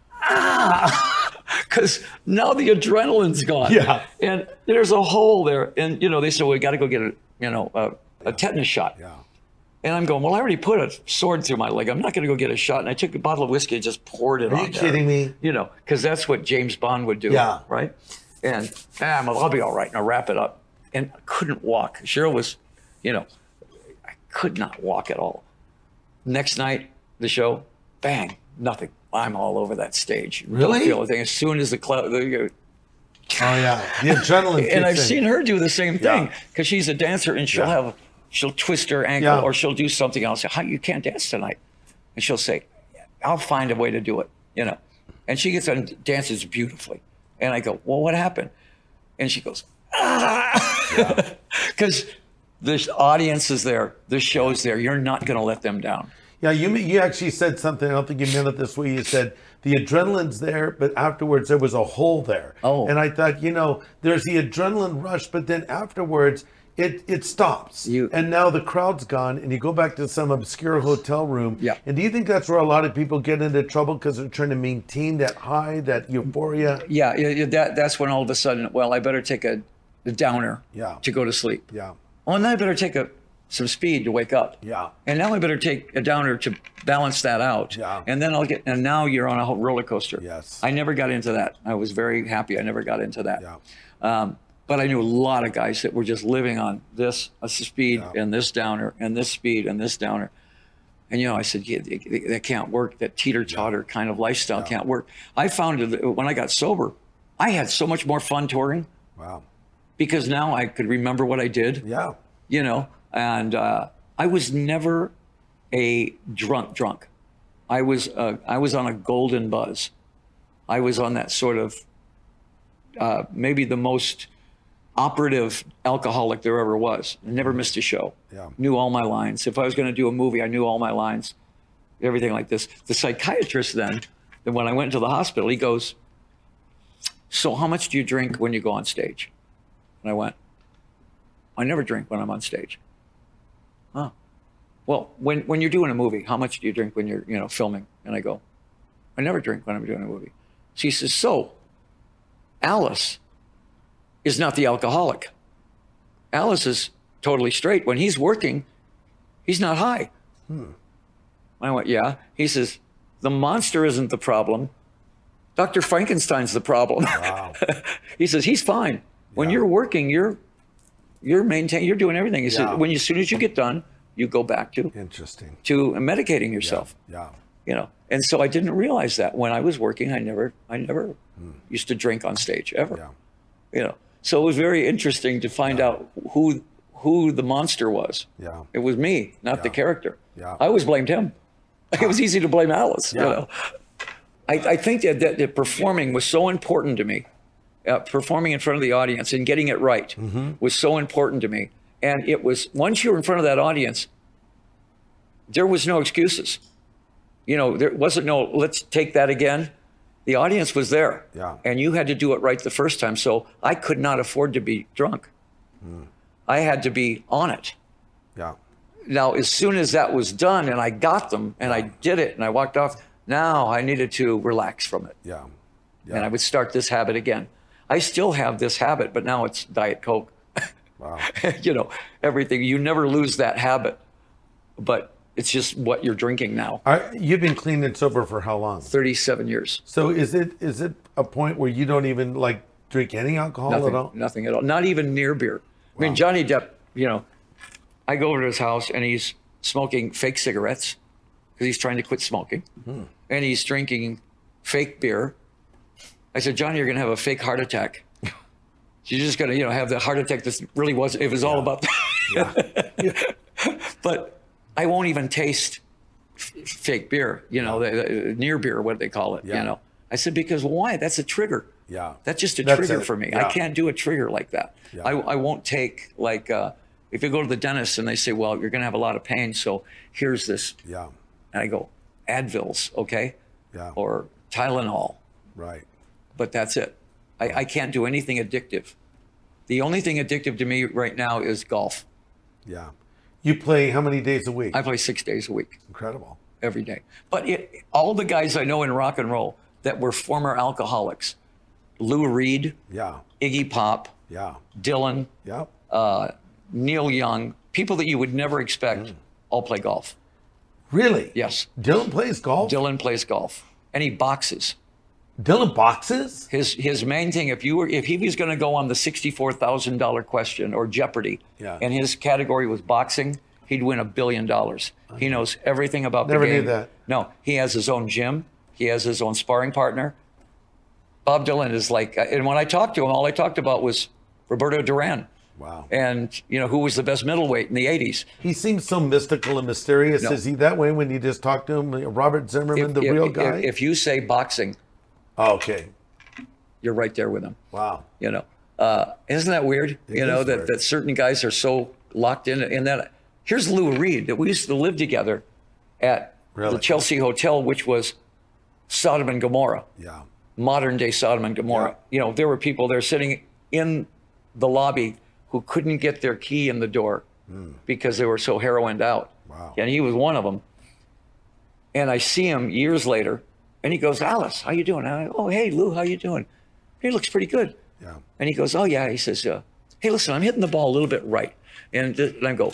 because now the adrenaline's gone. Yeah. And there's a hole there. And, they say, well, we got to go get a tetanus shot. Yeah. And I'm going, well, I already put a sword through my leg. I'm not going to go get a shot. And I took a bottle of whiskey and just poured it on Are you kidding me? You know, because that's what James Bond would do. Yeah. Right? And I'll be all right. And I'll wrap it up. And I couldn't walk. Cheryl was, you know, I could not walk at all. Next night, the show, bang, nothing. I'm all over that stage. Really? Don't feel a thing. As soon as the cloud, Oh yeah, the adrenaline. and I've kicks in. seen her do the same thing Yeah. because she's a dancer and she'll twist her ankle Yeah. or she'll do something else. How you can't dance tonight? And she'll say, I'll find a way to do it, you know. And she gets on and dances beautifully. And I go, well, what happened? And she goes, because the audience is there, the show's there. You're not going to let them down. Yeah, you actually said something. I don't think you meant it this way. You said the adrenaline's there, but afterwards there was a hole there. Oh. And I thought, you know, there's the adrenaline rush, but then afterwards it stops. And now the crowd's gone, and you go back to some obscure hotel room. Yeah. And do you think that's where a lot of people get into trouble because they're trying to maintain that high, that euphoria? Yeah, that's when all of a sudden, well, I better take a downer to go to sleep. Yeah. Oh, and then I better take some speed to wake up. Yeah. And now I better take a downer to balance that out. Yeah. And then and now you're on a roller coaster. Yes. I never got into that. I was very happy I never got into that. Yeah. But I knew a lot of guys that were just living on this speed and this downer and this speed and this downer. And, you know, I said, yeah, that can't work. That teeter-totter kind of lifestyle can't work. I found that when I got sober, I had so much more fun touring. Wow. Because now I could remember what I did. Yeah. You know, and I was never a drunk. I was on a golden buzz. I was on that sort of maybe the most operative alcoholic there ever was. I never missed a show. Yeah. Knew all my lines. If I was going to do a movie, I knew all my lines. Everything like this. The psychiatrist then when I went to the hospital, he goes, so how much do you drink when you go on stage? And I went, I never drink when I'm on stage. Huh. Well, when you're doing a movie, how much do you drink when you're filming? And I go, I never drink when I'm doing a movie. She says, so Alice is not the alcoholic. Alice is totally straight. When he's working, he's not high. I went, yeah. He says, the monster isn't the problem. Dr. Frankenstein's the problem. Wow. He says, he's fine. When you're working, you're doing everything. He said, as soon as you get done, you go back to medicating yourself. Yeah. You know, and so I didn't realize that when I was working, I never used to drink on stage ever. Yeah. You know, so it was very interesting to find out who the monster was. Yeah. It was me, not the character. Yeah. I always blamed him. It was easy to blame Alice. Yeah. You know, I think that performing was so important to me. Performing in front of the audience and getting it right was so important to me. And it was, once you were in front of that audience, there was no excuses. You know, there wasn't no, let's take that again. The audience was there. Yeah. And you had to do it right the first time. So I could not afford to be drunk. I had to be on it. Yeah. Now, as soon as that was done and I got them and I did it and I walked off, now I needed to relax from it. Yeah. And I would start this habit again. I still have this habit, but now it's Diet Coke. Wow. You know, everything. You never lose that habit, but it's just what you're drinking now. You've been clean and sober for how long? 37 years. So is it a point where you don't even like drink any alcohol at all? Nothing at all. Not even near beer. I mean, Johnny Depp, you know, I go over to his house and he's smoking fake cigarettes because he's trying to quit smoking. And he's drinking fake beer. I said, Johnny, you're going to have a fake heart attack. You're just going to, have the heart attack that really was, it was all about that. But I won't even taste fake beer, the near beer, what they call it, I said, because why? That's a trigger. Yeah. That's just a That's trigger it. for me. Yeah. I can't do a trigger like that. Yeah. I won't take like, if you go to the dentist and they say, well, you're going to have a lot of pain. So here's this. Yeah. And I go, Advils, okay? Yeah. Or Tylenol. Right. But that's it. I can't do anything addictive. The only thing addictive to me right now is golf. Yeah. You play how many days a week? I play 6 days a week. Incredible. Every day. But all the guys I know in rock and roll that were former alcoholics, Lou Reed, Iggy Pop, Dylan, Yeah. Neil Young, people that you would never expect all play golf. Really? Yes. Dylan plays golf? Dylan plays golf, and he boxes. Dylan boxes? His main thing, if he was going to go on the $64,000 question or Jeopardy, and his category was boxing, he'd win $1 billion. He knows everything about the game. Never knew that. No, he has his own gym. He has his own sparring partner. Bob Dylan is like, and when I talked to him, all I talked about was Roberto Duran. Wow. And, who was the best middleweight in the 80s. He seems so mystical and mysterious. No. Is he that way when you just talk to him? Robert Zimmerman, the real guy? If you say boxing, okay. you're right there with him. Wow. Isn't that weird? Weird. That certain guys are so locked in that. Here's Lou Reed, that we used to live together at the Chelsea Hotel, which was Sodom and Gomorrah. Yeah. Modern day Sodom and Gomorrah. Yeah. There were people there sitting in the lobby who couldn't get their key in the door because they were so heroined out. Wow. And he was one of them. And I see him years later, and he goes, Alice, how you doing? And I go, oh, hey, Lou, how you doing? He looks pretty good. Yeah. And he goes, oh, yeah. He says, hey, listen, I'm hitting the ball a little bit right. And I go,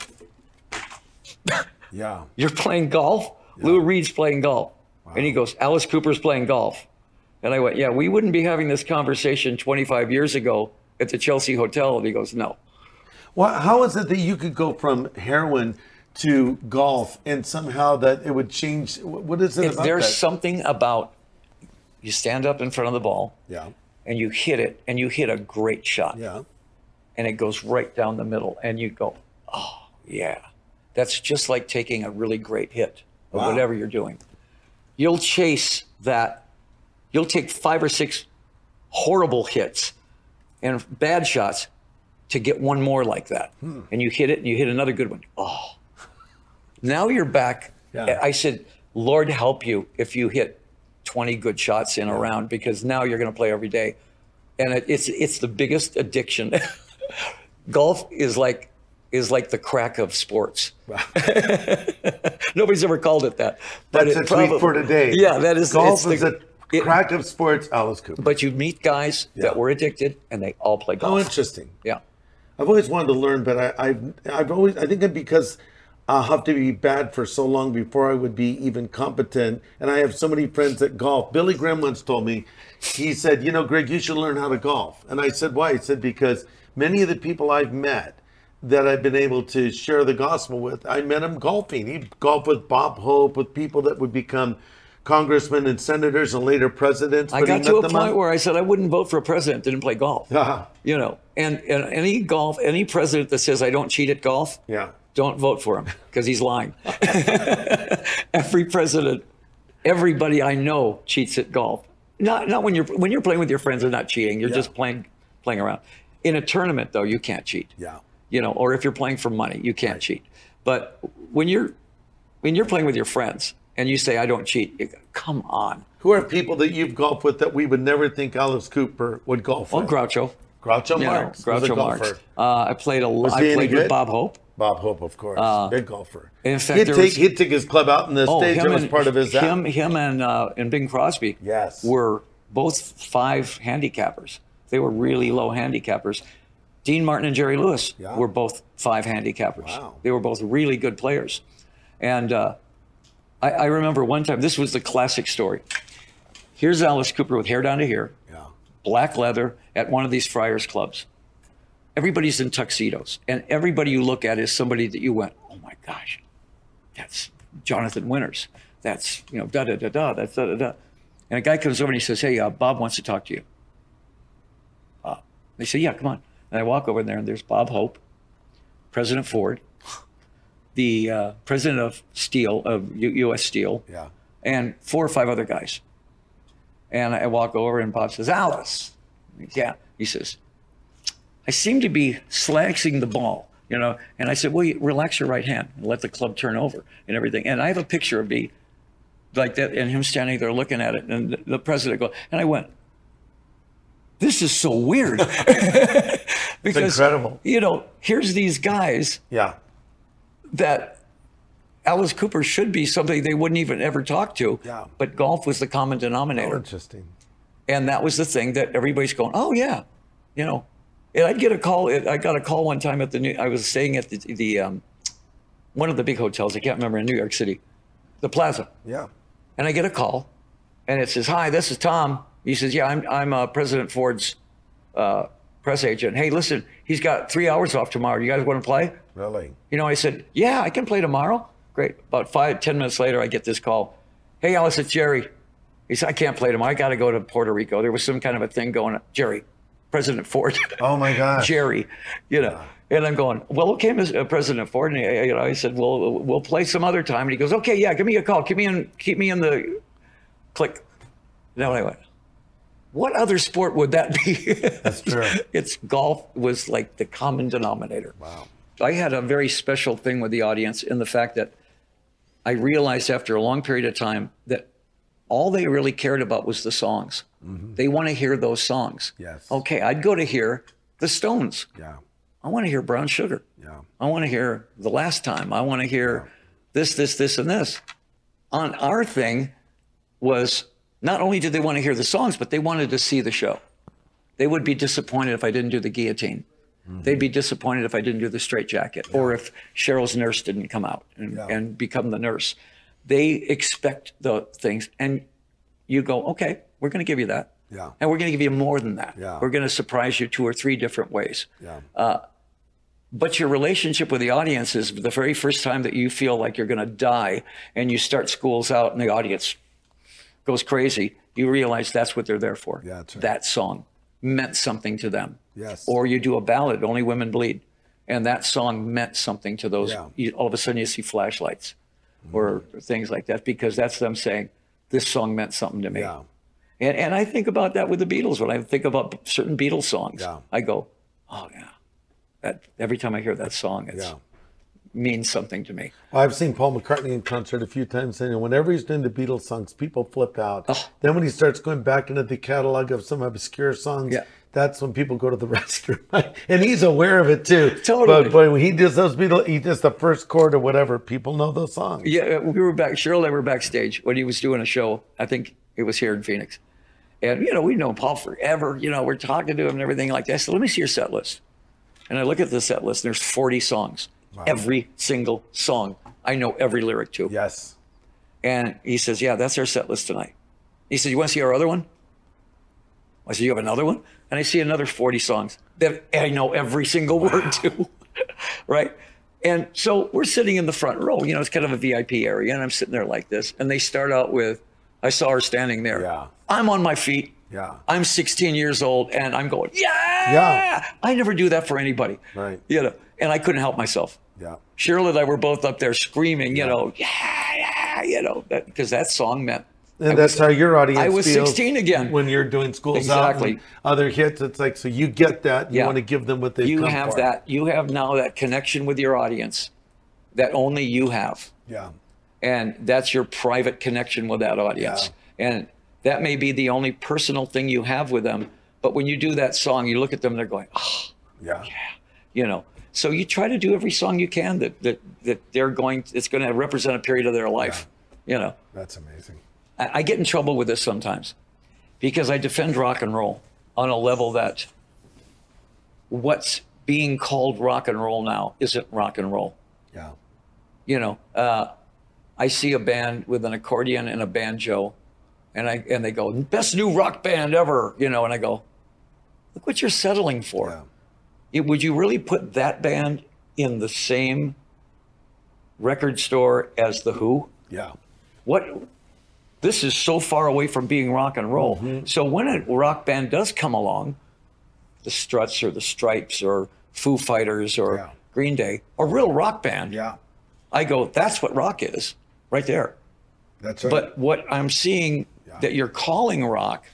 yeah. You're playing golf? Yeah. Lou Reed's playing golf. Wow. And he goes, Alice Cooper's playing golf. And I went, yeah, we wouldn't be having this conversation 25 years ago at the Chelsea Hotel. And he goes, no. Well, how is it that you could go from heroin to golf and somehow that it would change? What is it about There's that? something about you stand up in front of the ball, and you hit it, and you hit a great shot. Yeah. And it goes right down the middle, and you go, oh, yeah. That's just like taking a really great hit of whatever you're doing. You'll chase that. You'll take 5 or 6 horrible hits and bad shots to get one more like that. And you hit it, and you hit another good one. Oh, now you're back. Yeah. I said, Lord help you if you hit 20 good shots in a round, because now you're going to play every day. And it's the biggest addiction. Golf is like the crack of sports. Wow. Nobody's ever called it that. But That's a tweet for today. Yeah, that is. Golf is a crack of sports, Alice Cooper. But you meet guys that were addicted, and they all play golf. Oh, interesting. Yeah. I've always wanted to learn, but I think that because I'll have to be bad for so long before I would be even competent. And I have so many friends that golf. Billy Graham once told me, he said, Greg, you should learn how to golf. And I said, why? He said, because many of the people I've met that I've been able to share the gospel with, I met him golfing. He golfed with Bob Hope, with people that would become congressmen and senators and later presidents. I got to a point where I said I wouldn't vote for a president that didn't play golf. And any president that says I don't cheat at golf, don't vote for him, because he's lying. Every president, everybody I know cheats at golf. Not when you're playing with your friends, they're not cheating. You're just playing around. In a tournament, though, you can't cheat. Yeah. Or if you're playing for money, you can't cheat. But when you're playing with your friends and you say I don't cheat, you go, come on. Who are people that you've golfed with that we would never think Alice Cooper would golf with? Groucho. Groucho Marx. Groucho Marx. I played with Bob Hope. Bob Hope, of course, big golfer. In fact, he'd take his club out in the stage. That was part of his. Him and Bing Crosby. Were both 5 handicappers. They were really low handicappers. Dean Martin and Jerry Lewis were both 5 handicappers. Wow. They were both really good players. And I remember one time, this was the classic story. Here's Alice Cooper with hair down to here, black leather at one of these Friars clubs. Everybody's in tuxedos, and everybody you look at is somebody that you went, oh my gosh, that's Jonathan Winters. That's, da-da-da-da, that's da-da-da. And a guy comes over and he says, hey, Bob wants to talk to you. They say, yeah, come on. And I walk over there, and there's Bob Hope, President Ford, the president of Steel, of U.S. Steel, and 4 or 5 other guys. And I walk over, and Bob says, Alice. Yeah. He says, I seem to be slashing the ball, And I said, well, relax your right hand and let the club turn over and everything. And I have a picture of me like that and him standing there looking at it. And the president goes, and I went, this is so weird. Because, it's incredible. Here's these guys that Alice Cooper should be somebody they wouldn't even ever talk to. Yeah. But golf was the common denominator. Oh, interesting. And that was the thing that everybody's going, oh, yeah. And I'd get a call. I got a call one time I was staying at the one of the big hotels. I can't remember, in New York City, the Plaza. Yeah. And I get a call, and it says, "Hi, this is Tom." He says, "Yeah, I'm President Ford's press agent. Hey, listen, he's got 3 hours off tomorrow. You guys want to play?" Really? You know, I said, "Yeah, I can play tomorrow." Great. About 5-10 minutes later, I get this call. "Hey, Alice, it's Jerry." He said, "I can't play tomorrow. I got to go to Puerto Rico. There was some kind of a thing going on." Jerry, President Ford. Oh my gosh. Jerry, you know. And I'm going, "Well, okay, Mr. President Ford." And I said, "Well, we'll play some other time." And he goes, "Okay, yeah, give me a call. Keep me in the click." Now I went, what other sport would that be? That's true. It's golf was like the common denominator. Wow. I had a very special thing with the audience in the fact that I realized after a long period of time that all they really cared about was the songs. Mm-hmm. They want to hear those songs. Yes. Okay, I'd go to hear the Stones. Yeah. I want to hear Brown Sugar. Yeah. I want to hear The Last Time. I want to hear this, and this. On our thing was not only did they want to hear the songs, but they wanted to see the show. They would be disappointed if I didn't do the guillotine. Mm-hmm. They'd be disappointed if I didn't do the straitjacket, or if Cheryl's nurse didn't come out and become the nurse. They expect the things, and you go, "Okay, we're going to give you that, and we're going to give you more than that. We're going to surprise you 2 or 3 different ways." But your relationship with the audience is the very first time that you feel like you're going to die, and you start schools out, and the audience goes crazy. You realize that's what they're there for. Yeah, that's right. That song meant something to them. Yes. Or you do a ballad, "Only Women Bleed," and that song meant something to those. Yeah. All of a sudden you see flashlights or things like that, because that's them saying, this song meant something to me. Yeah. And I think about that with the Beatles. When I think about certain Beatles songs, I go, "Oh yeah." That every time I hear that song, it means something to me. Well, I've seen Paul McCartney in concert a few times, and whenever he's doing the Beatles songs, people flip out. Oh. Then when he starts going back into the catalog of some obscure songs, that's when people go to the restroom. And he's aware of it too. Totally. But when he does those Beatles, he does the first chord or whatever, people know those songs. Yeah, we were back. Cheryl and I were backstage when he was doing a show. I think it was here in Phoenix. And, you know, we've known Paul forever. You know, we're talking to him and everything like that. I said, "Let me see your set list." And I look at the set list, and there's 40 songs. Wow. Every single song I know every lyric to. Yes. And he says, "Yeah, that's our set list tonight." He says, "You want to see our other one?" I said, "You have another one?" And I see another 40 songs that I know every single word to. Right? And so we're sitting in the front row. You know, it's kind of a VIP area, and I'm sitting there like this. And they start out with, "I saw her standing there." Yeah. I'm on my feet. Yeah. I'm 16 years old, and I'm going, yeah. I never do that for anybody. Right. You know, and I couldn't help myself. Yeah. Cheryl and I were both up there screaming, you know, yeah, you know, because that song meant. And that's how your audience I was feels 16 again. when you're doing Schools Exactly. Out and other hits. It's like, so you get that. You want to give them what they've You come have for. that. You have now that connection with your audience that only you have. Yeah. And that's your private connection with that audience. Yeah. And that may be the only personal thing you have with them. But when you do that song, you look at them and they're going, "Oh, yeah. You know." So you try to do every song you can that they're going, it's going to represent a period of their life. You know. That's amazing. I get in trouble with this sometimes because I defend rock and roll on a level that what's being called rock and roll now isn't rock and roll. Yeah. You know, I see a band with an accordion and a banjo, and they go, "Best new rock band ever," you know, and I go, "Look what you're settling for." Yeah. Would you really put that band in the same record store as The Who? Yeah. This is so far away from being rock and roll. Mm-hmm. So when a rock band does come along, the Struts or the Stripes or Foo Fighters or Green Day, a real rock band, I go, "That's what rock is, right there." That's right. But what I'm seeing that you're calling rock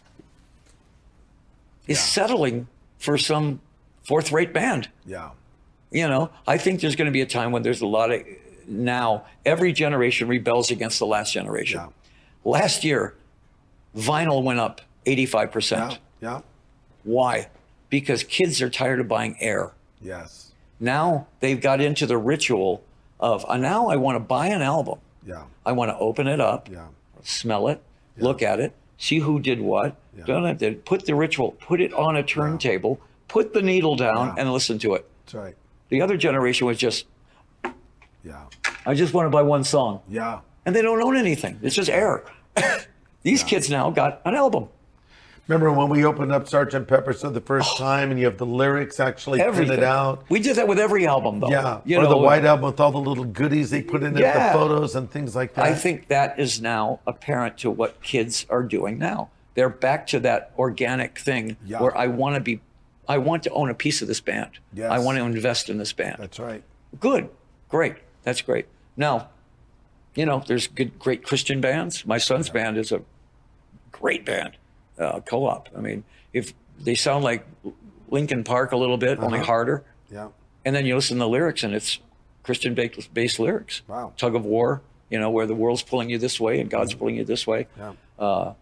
is settling for some fourth-rate band. Yeah. You know, I think there's going to be a time when there's a lot of, now every generation rebels against the last generation. Yeah. Last year, vinyl went up 85%. Yeah. Why? Because kids are tired of buying air. Yes. Now they've got into the ritual of, now I want to buy an album. Yeah. I want to open it up, smell it, look at it, see who did what. Put the ritual, put it on a turntable, put the needle down and listen to it. That's right. The other generation was just, I just want to buy one song. Yeah. And they don't own anything. It's just air. These kids now got an album. Remember when we opened up Sgt. Pepper's for the first time and you have the lyrics actually printed out? We did that with every album, though. Yeah. You or know, the white album with all the little goodies they put in it, Yeah. the photos and things like that. I think that is now apparent to what kids are doing now. They're back to that organic thing Yeah. where I want to own a piece of this band. Yes. I want to invest in this band. That's right. Good. Great. That's great. Now, you know, there's great Christian bands. My son's band is a great band, Co-op. I mean, if they sound like Linkin Park a little bit, only harder. Yeah. And then you listen to the lyrics and it's Christian-based lyrics. Wow. Tug of war, you know, where the world's pulling you this way and God's pulling you this way. Yeah.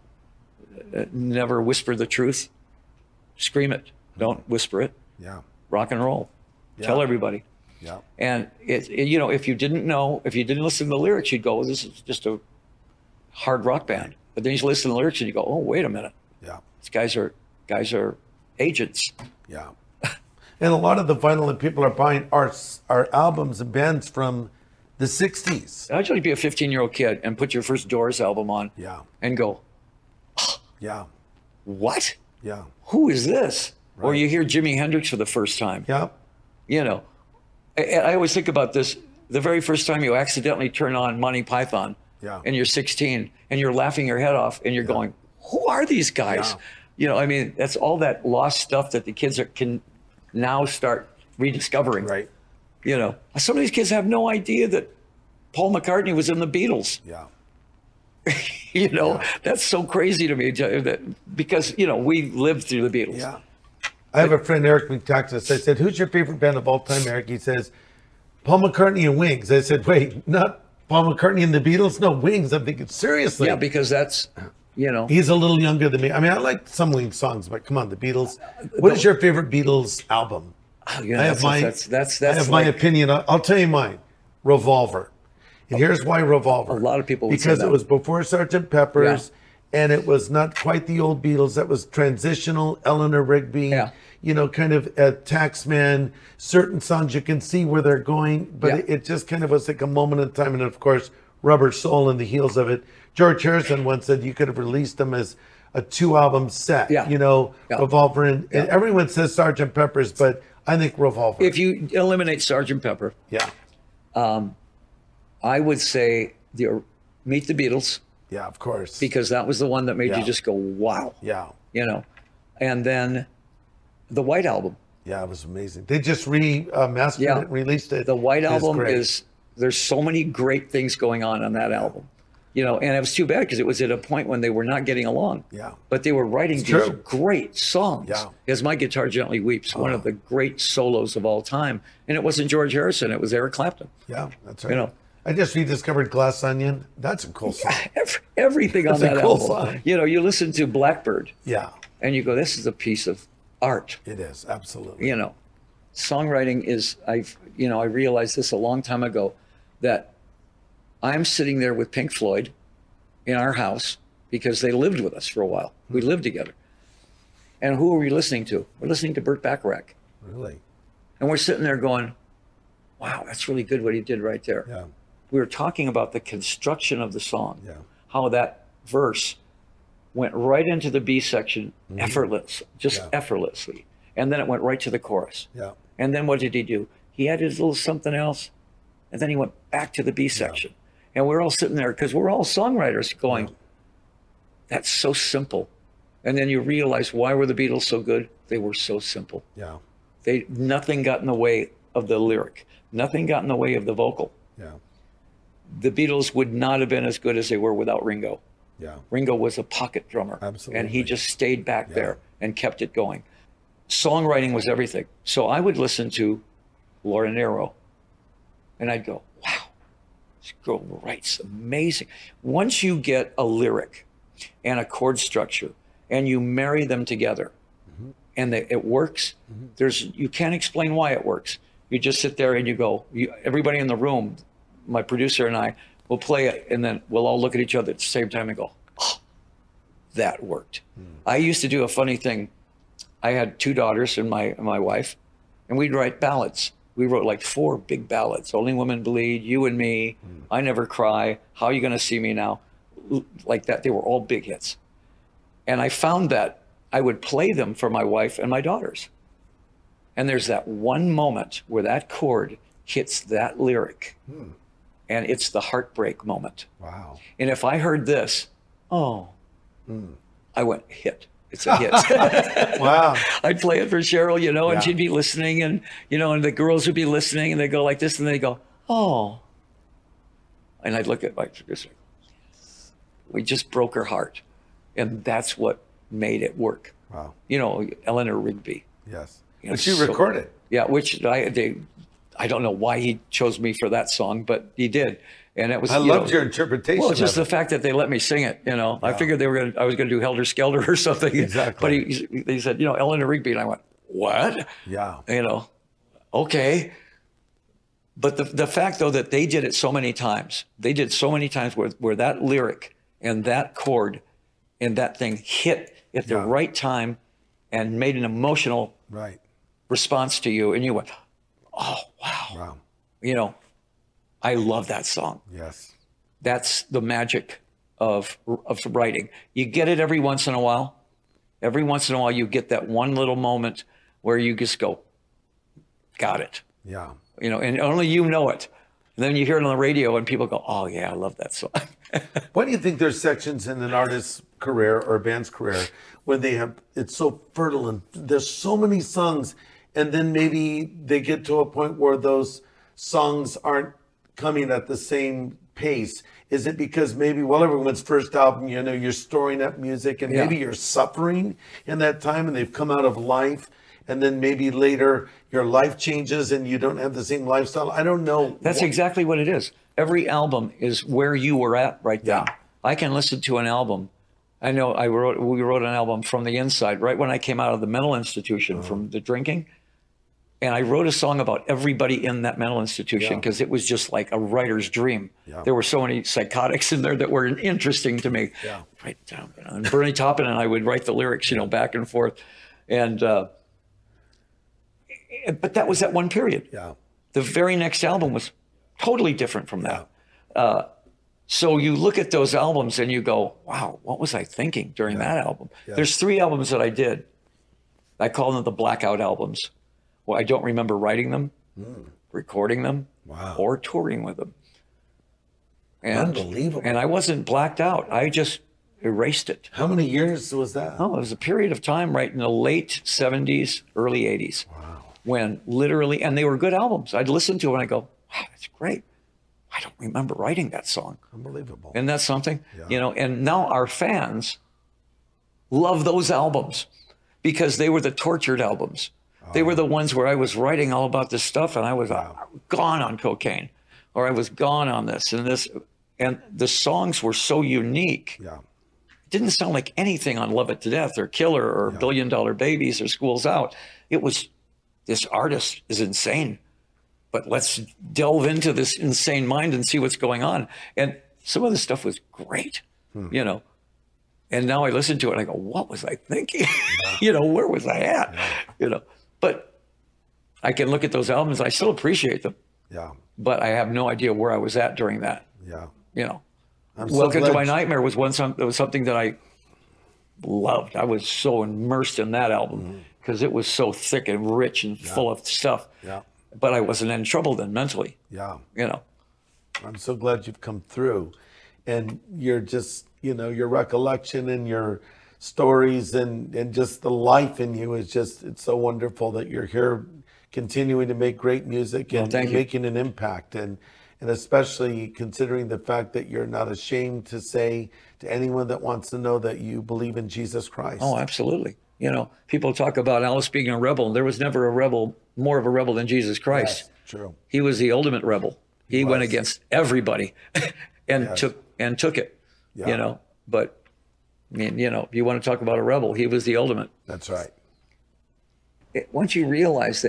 Never whisper the truth. Scream it. Don't whisper it. Yeah. Rock and roll. Tell everybody. Yeah. And you know, if you didn't listen to the lyrics, you'd go, well, this is just a hard rock band. But then you listen to the lyrics and you go, oh, wait a minute. Yeah. These guys are agents. Yeah. And a lot of the vinyl that people are buying are albums and bands from the 60s. I'd like be a 15-year-old kid and put your first Doors album on Yeah. and go, Yeah. what? Yeah. Who is this? Or you hear Jimi Hendrix for the first time. Yeah. You know, I always think about this. The very first time you accidentally turn on Monty Python Yeah. and you're 16 and you're laughing your head off and you're going, who are these guys? Yeah. You know, I mean, that's all that lost stuff that the kids can now start rediscovering. Right. You know, some of these kids have no idea that Paul McCartney was in the Beatles. Yeah. You know, that's so crazy to me because, you know, we lived through the Beatles. Yeah. I have a friend, Eric McTaxis. I said, who's your favorite band of all time, Eric? He says, Paul McCartney and Wings. I said, wait, not Paul McCartney and the Beatles? No, Wings. I'm thinking, seriously? Yeah, because that's, you know. He's a little younger than me. I mean, I like some Wings songs, but come on, the Beatles. What is your favorite Beatles album? You know, I have that's my opinion. I'll tell you mine. Revolver. And here's why Revolver. A lot of people would say because that. it was before Sgt. Pepper's, and it was not quite the old Beatles. That was transitional. Eleanor Rigby. Yeah. You know, kind of a Taxman. Certain songs you can see where they're going, but it just kind of was like a moment in time. And of course, Rubber Soul in the heels of it. George Harrison once said you could have released them as a 2-album set. Yeah. You know, Yeah. Revolver and everyone says Sgt. Pepper's, but I think Revolver. If you eliminate Sgt. Pepper, Yeah. I would say Meet the Beatles, Yeah, of course. because that was the one that made you just go, wow. Yeah. You know, and then the White Album. Yeah, it was amazing. They just remastered it and released it. The White It's Album great. there's so many great things going on that album. You know, and it was too bad because it was at a point when they were not getting along. Yeah. But they were writing It's these true. great songs. Yeah. As My Guitar Gently Weeps, one of the great solos of all time. And it wasn't George Harrison, it was Eric Clapton. Yeah, that's right. You know. I just rediscovered Glass Onion. That's a cool song. Everything on That's a that cool album. song. You know, you listen to Blackbird Yeah, and you go, this is a piece of art. it is. Absolutely. You know, songwriting is, I realized this a long time ago, that I'm sitting there with Pink Floyd in our house because they lived with us for a while. We lived together. And who are we listening to? We're listening to Burt Bacharach. Really? And we're sitting there going, wow, that's really good what he did right there. Yeah. We were talking about the construction of the song, Yeah. how that verse went right into the B section effortlessly. And then it went right to the chorus. Yeah. And then what did he do? He added his little something else, and then he went back to the B section. And we're all sitting there, because we're all songwriters, going, that's so simple. And then you realize, why were the Beatles so good? They were so simple. Yeah. Nothing got in the way of the lyric. Nothing got in the way of the vocal. Yeah. The Beatles would not have been as good as they were without Ringo. Yeah. Ringo was a pocket drummer. Absolutely. And he just stayed back there and kept it going. Songwriting was everything. So I would listen to Laura Nyro and I'd go, wow, this girl writes amazing. Once you get a lyric and a chord structure and you marry them together and it works, you can't explain why it works. You just sit there and you go, everybody in the room, my producer and I, will play it, and then we'll all look at each other at the same time and go, oh, that worked. I used to do a funny thing. I had 2 daughters and my wife, and we'd write ballads. we wrote like 4 big ballads: Only Women Bleed, You and Me, I Never Cry, How You Gonna See Me Now, like that. They were all big hits. And I found that I would play them for my wife and my daughters. And there's that one moment where that chord hits that lyric, and it's the heartbreak moment. Wow. And if I heard this, I went, hit. It's a hit. Wow. I'd play it for Cheryl, you know, and Yeah. she'd be listening, and, you know, and the girls would be listening, and they go like this, and they go, oh. And I'd look at my producer. We just broke her heart. And that's what made it work. Wow. You know, Eleanor Rigby. Yes. You know, But you so- recorded. Yeah, which I don't know why he chose me for that song, but he did. And it was, I you loved know, your interpretation. well, it's just of the fact that they let me sing it, you know. I Yeah. figured I was going to do Helter Skelter or something. Exactly. But he said, you know, Eleanor Rigby. And I went, what? it. Yeah. You know, okay. But the fact, though, that they did it so many times, where that lyric and that chord and that thing hit at the Yeah. right time and made an emotional Right. response to you. And you went, oh, wow. Wow. You know, I love that song. Yes. That's the magic of writing. You get it every once in a while. Every once in a while, you get that one little moment where you just go, got it. Yeah. You know, and only you know it. And then you hear it on the radio and people go, oh, yeah, I love that song. Why do you think there's sections in an artist's career or a band's career when it's so fertile and there's so many songs, and then maybe they get to a point where those songs aren't coming at the same pace? Is it because maybe, well, everyone's first album, you know, you're storing up music, and Yeah. maybe you're suffering in that time and they've come out of life, and then maybe later your life changes and you don't have the same lifestyle? I don't know. That's exactly what it is. Every album is where you were at right then. Yeah. I can listen to an album. I know we wrote an album from the inside right when I came out of the mental institution from the drinking. And I wrote a song about everybody in that mental institution Yeah. because it was just like a writer's dream. Yeah. There were so many psychotics in there that were interesting to me. Yeah. Write it down. You know, and Bernie Taupin and I would write the lyrics, you know, back and forth. And but that was that one period. Yeah. The very next album was totally different from that. So you look at those albums and you go, wow, what was I thinking during that album? Yeah. There's 3 albums that I did. I call them the blackout albums. Well, I don't remember writing them, recording them, Wow. or touring with them. And, Unbelievable. And I wasn't blacked out. I just erased it. How many years was that? Oh, it was a period of time right in the late 70s, early 80s. When literally, and they were good albums. I'd listen to it and I go, wow, that's great. I don't remember writing that song. Unbelievable. Isn't that something? Yeah. You know, and now our fans love those albums because they were the tortured albums. They were the ones where I was writing all about this stuff and I was gone on cocaine, or I was gone on this and this. And the songs were so unique. Yeah. It didn't sound like anything on Love It to Death or Killer or $1 Billion Babies or School's Out. It was, this artist is insane, but let's delve into this insane mind and see what's going on. And some of the stuff was great, you know. And now I listen to it and I go, what was I thinking? You know, where was I at? You know, but I can look at those albums. I still appreciate them, Yeah. but I have no idea where I was at during that, Yeah. you know. I'm so Welcome to glad My Nightmare was something that I loved. I was so immersed in that album because it was so thick and rich and full of stuff. Yeah. But I wasn't in trouble then mentally, Yeah. you know. I'm so glad you've come through, and you're just, you know, your recollection and your stories and just the life in you is just, it's so wonderful that you're here continuing to make great music and thank you. making an impact, and especially considering the fact that you're not ashamed to say to anyone that wants to know that you believe in Jesus Christ. Oh, absolutely. You know, people talk about Alice being a rebel. There was never a rebel, more of a rebel than Jesus Christ. Yes, true. He was the ultimate rebel. He went was. against everybody and Yes. took it, Yeah. you know. But I mean, you know, if you want to talk about a rebel, he was the ultimate. That's right. Once you realize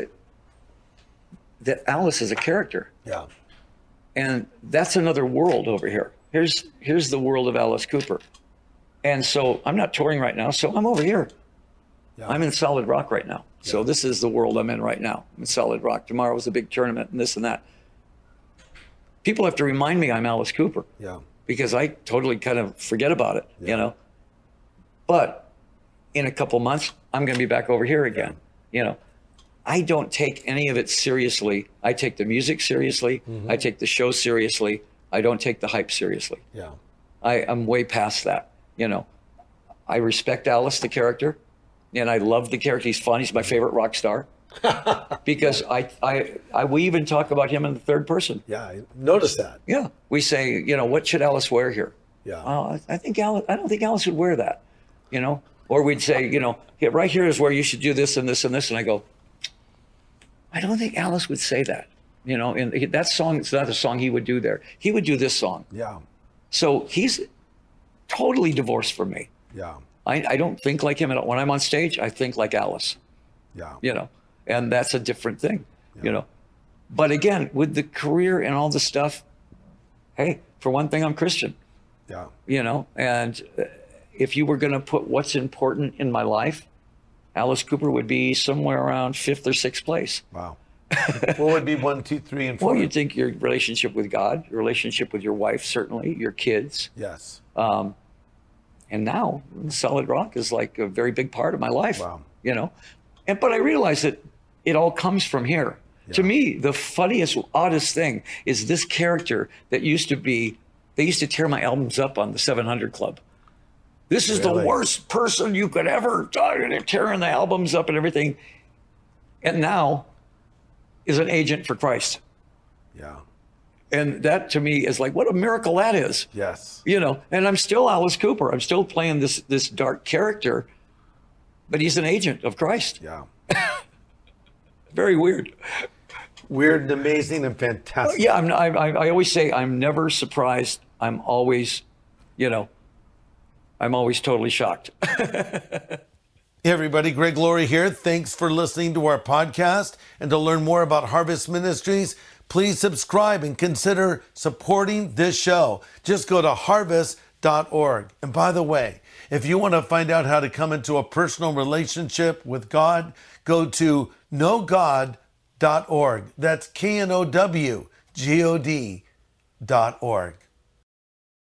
that Alice is a character, Yeah. and that's another world over here. Here's the world of Alice Cooper. And so I'm not touring right now, so I'm over here. Yeah. I'm in Solid Rock right now. So this is the world I'm in right now. I'm in Solid Rock. Tomorrow is a big tournament and this and that. People have to remind me I'm Alice Cooper. Yeah. Because I totally kind of forget about it, you know. But in a couple months, I'm going to be back over here again, you know. I don't take any of it seriously. I take the music seriously. I take the show seriously. I don't take the hype seriously. Yeah. I'm way past that, you know. I respect Alice, the character, and I love the character. He's fun. He's my favorite rock star. Because we even talk about him in the third person. Yeah, I noticed that. Yeah. We say, you know, what should Alice wear here? Yeah. I don't think Alice would wear that, you know. Or we'd say, you know, right here is where you should do this and this and this. And I go, I don't think Alice would say that, you know. And that song is not a song he would do there. He would do this song. Yeah. So he's totally divorced from me. Yeah. I don't think like him at all. When I'm on stage, I think like Alice. Yeah. You know, and that's a different thing, you know. But again, with the career and all the stuff, hey, for one thing, I'm Christian. Yeah. You know, and if you were going to put what's important in my life, Alice Cooper would be somewhere around 5th or 6th place. Wow. What would be 1, 2, 3, and 4? Well, you'd think your relationship with God, your relationship with your wife, certainly, your kids. Yes. And now Solid Rock is like a very big part of my life. Wow. You know, but I realize that it all comes from here. Yeah. To me, the funniest, oddest thing is this character that used to be, they used to tear my albums up on the 700 Club. This is the worst person you could ever, they're tearing the albums up and everything. And now is an agent for Christ. Yeah. And that to me is like, what a miracle that is. Yes. You know, and I'm still Alice Cooper. I'm still playing this dark character, but he's an agent of Christ. Yeah. Very weird. Weird and amazing and fantastic. Yeah, I always say I'm never surprised. I'm always, you know, I'm always totally shocked. Hey everybody, Greg Laurie here. Thanks for listening to our podcast. And to learn more about Harvest Ministries, please subscribe and consider supporting this show. Just go to harvest.org. And by the way, if you want to find out how to come into a personal relationship with God, go to knowgod.org. That's KNOWGOD.org.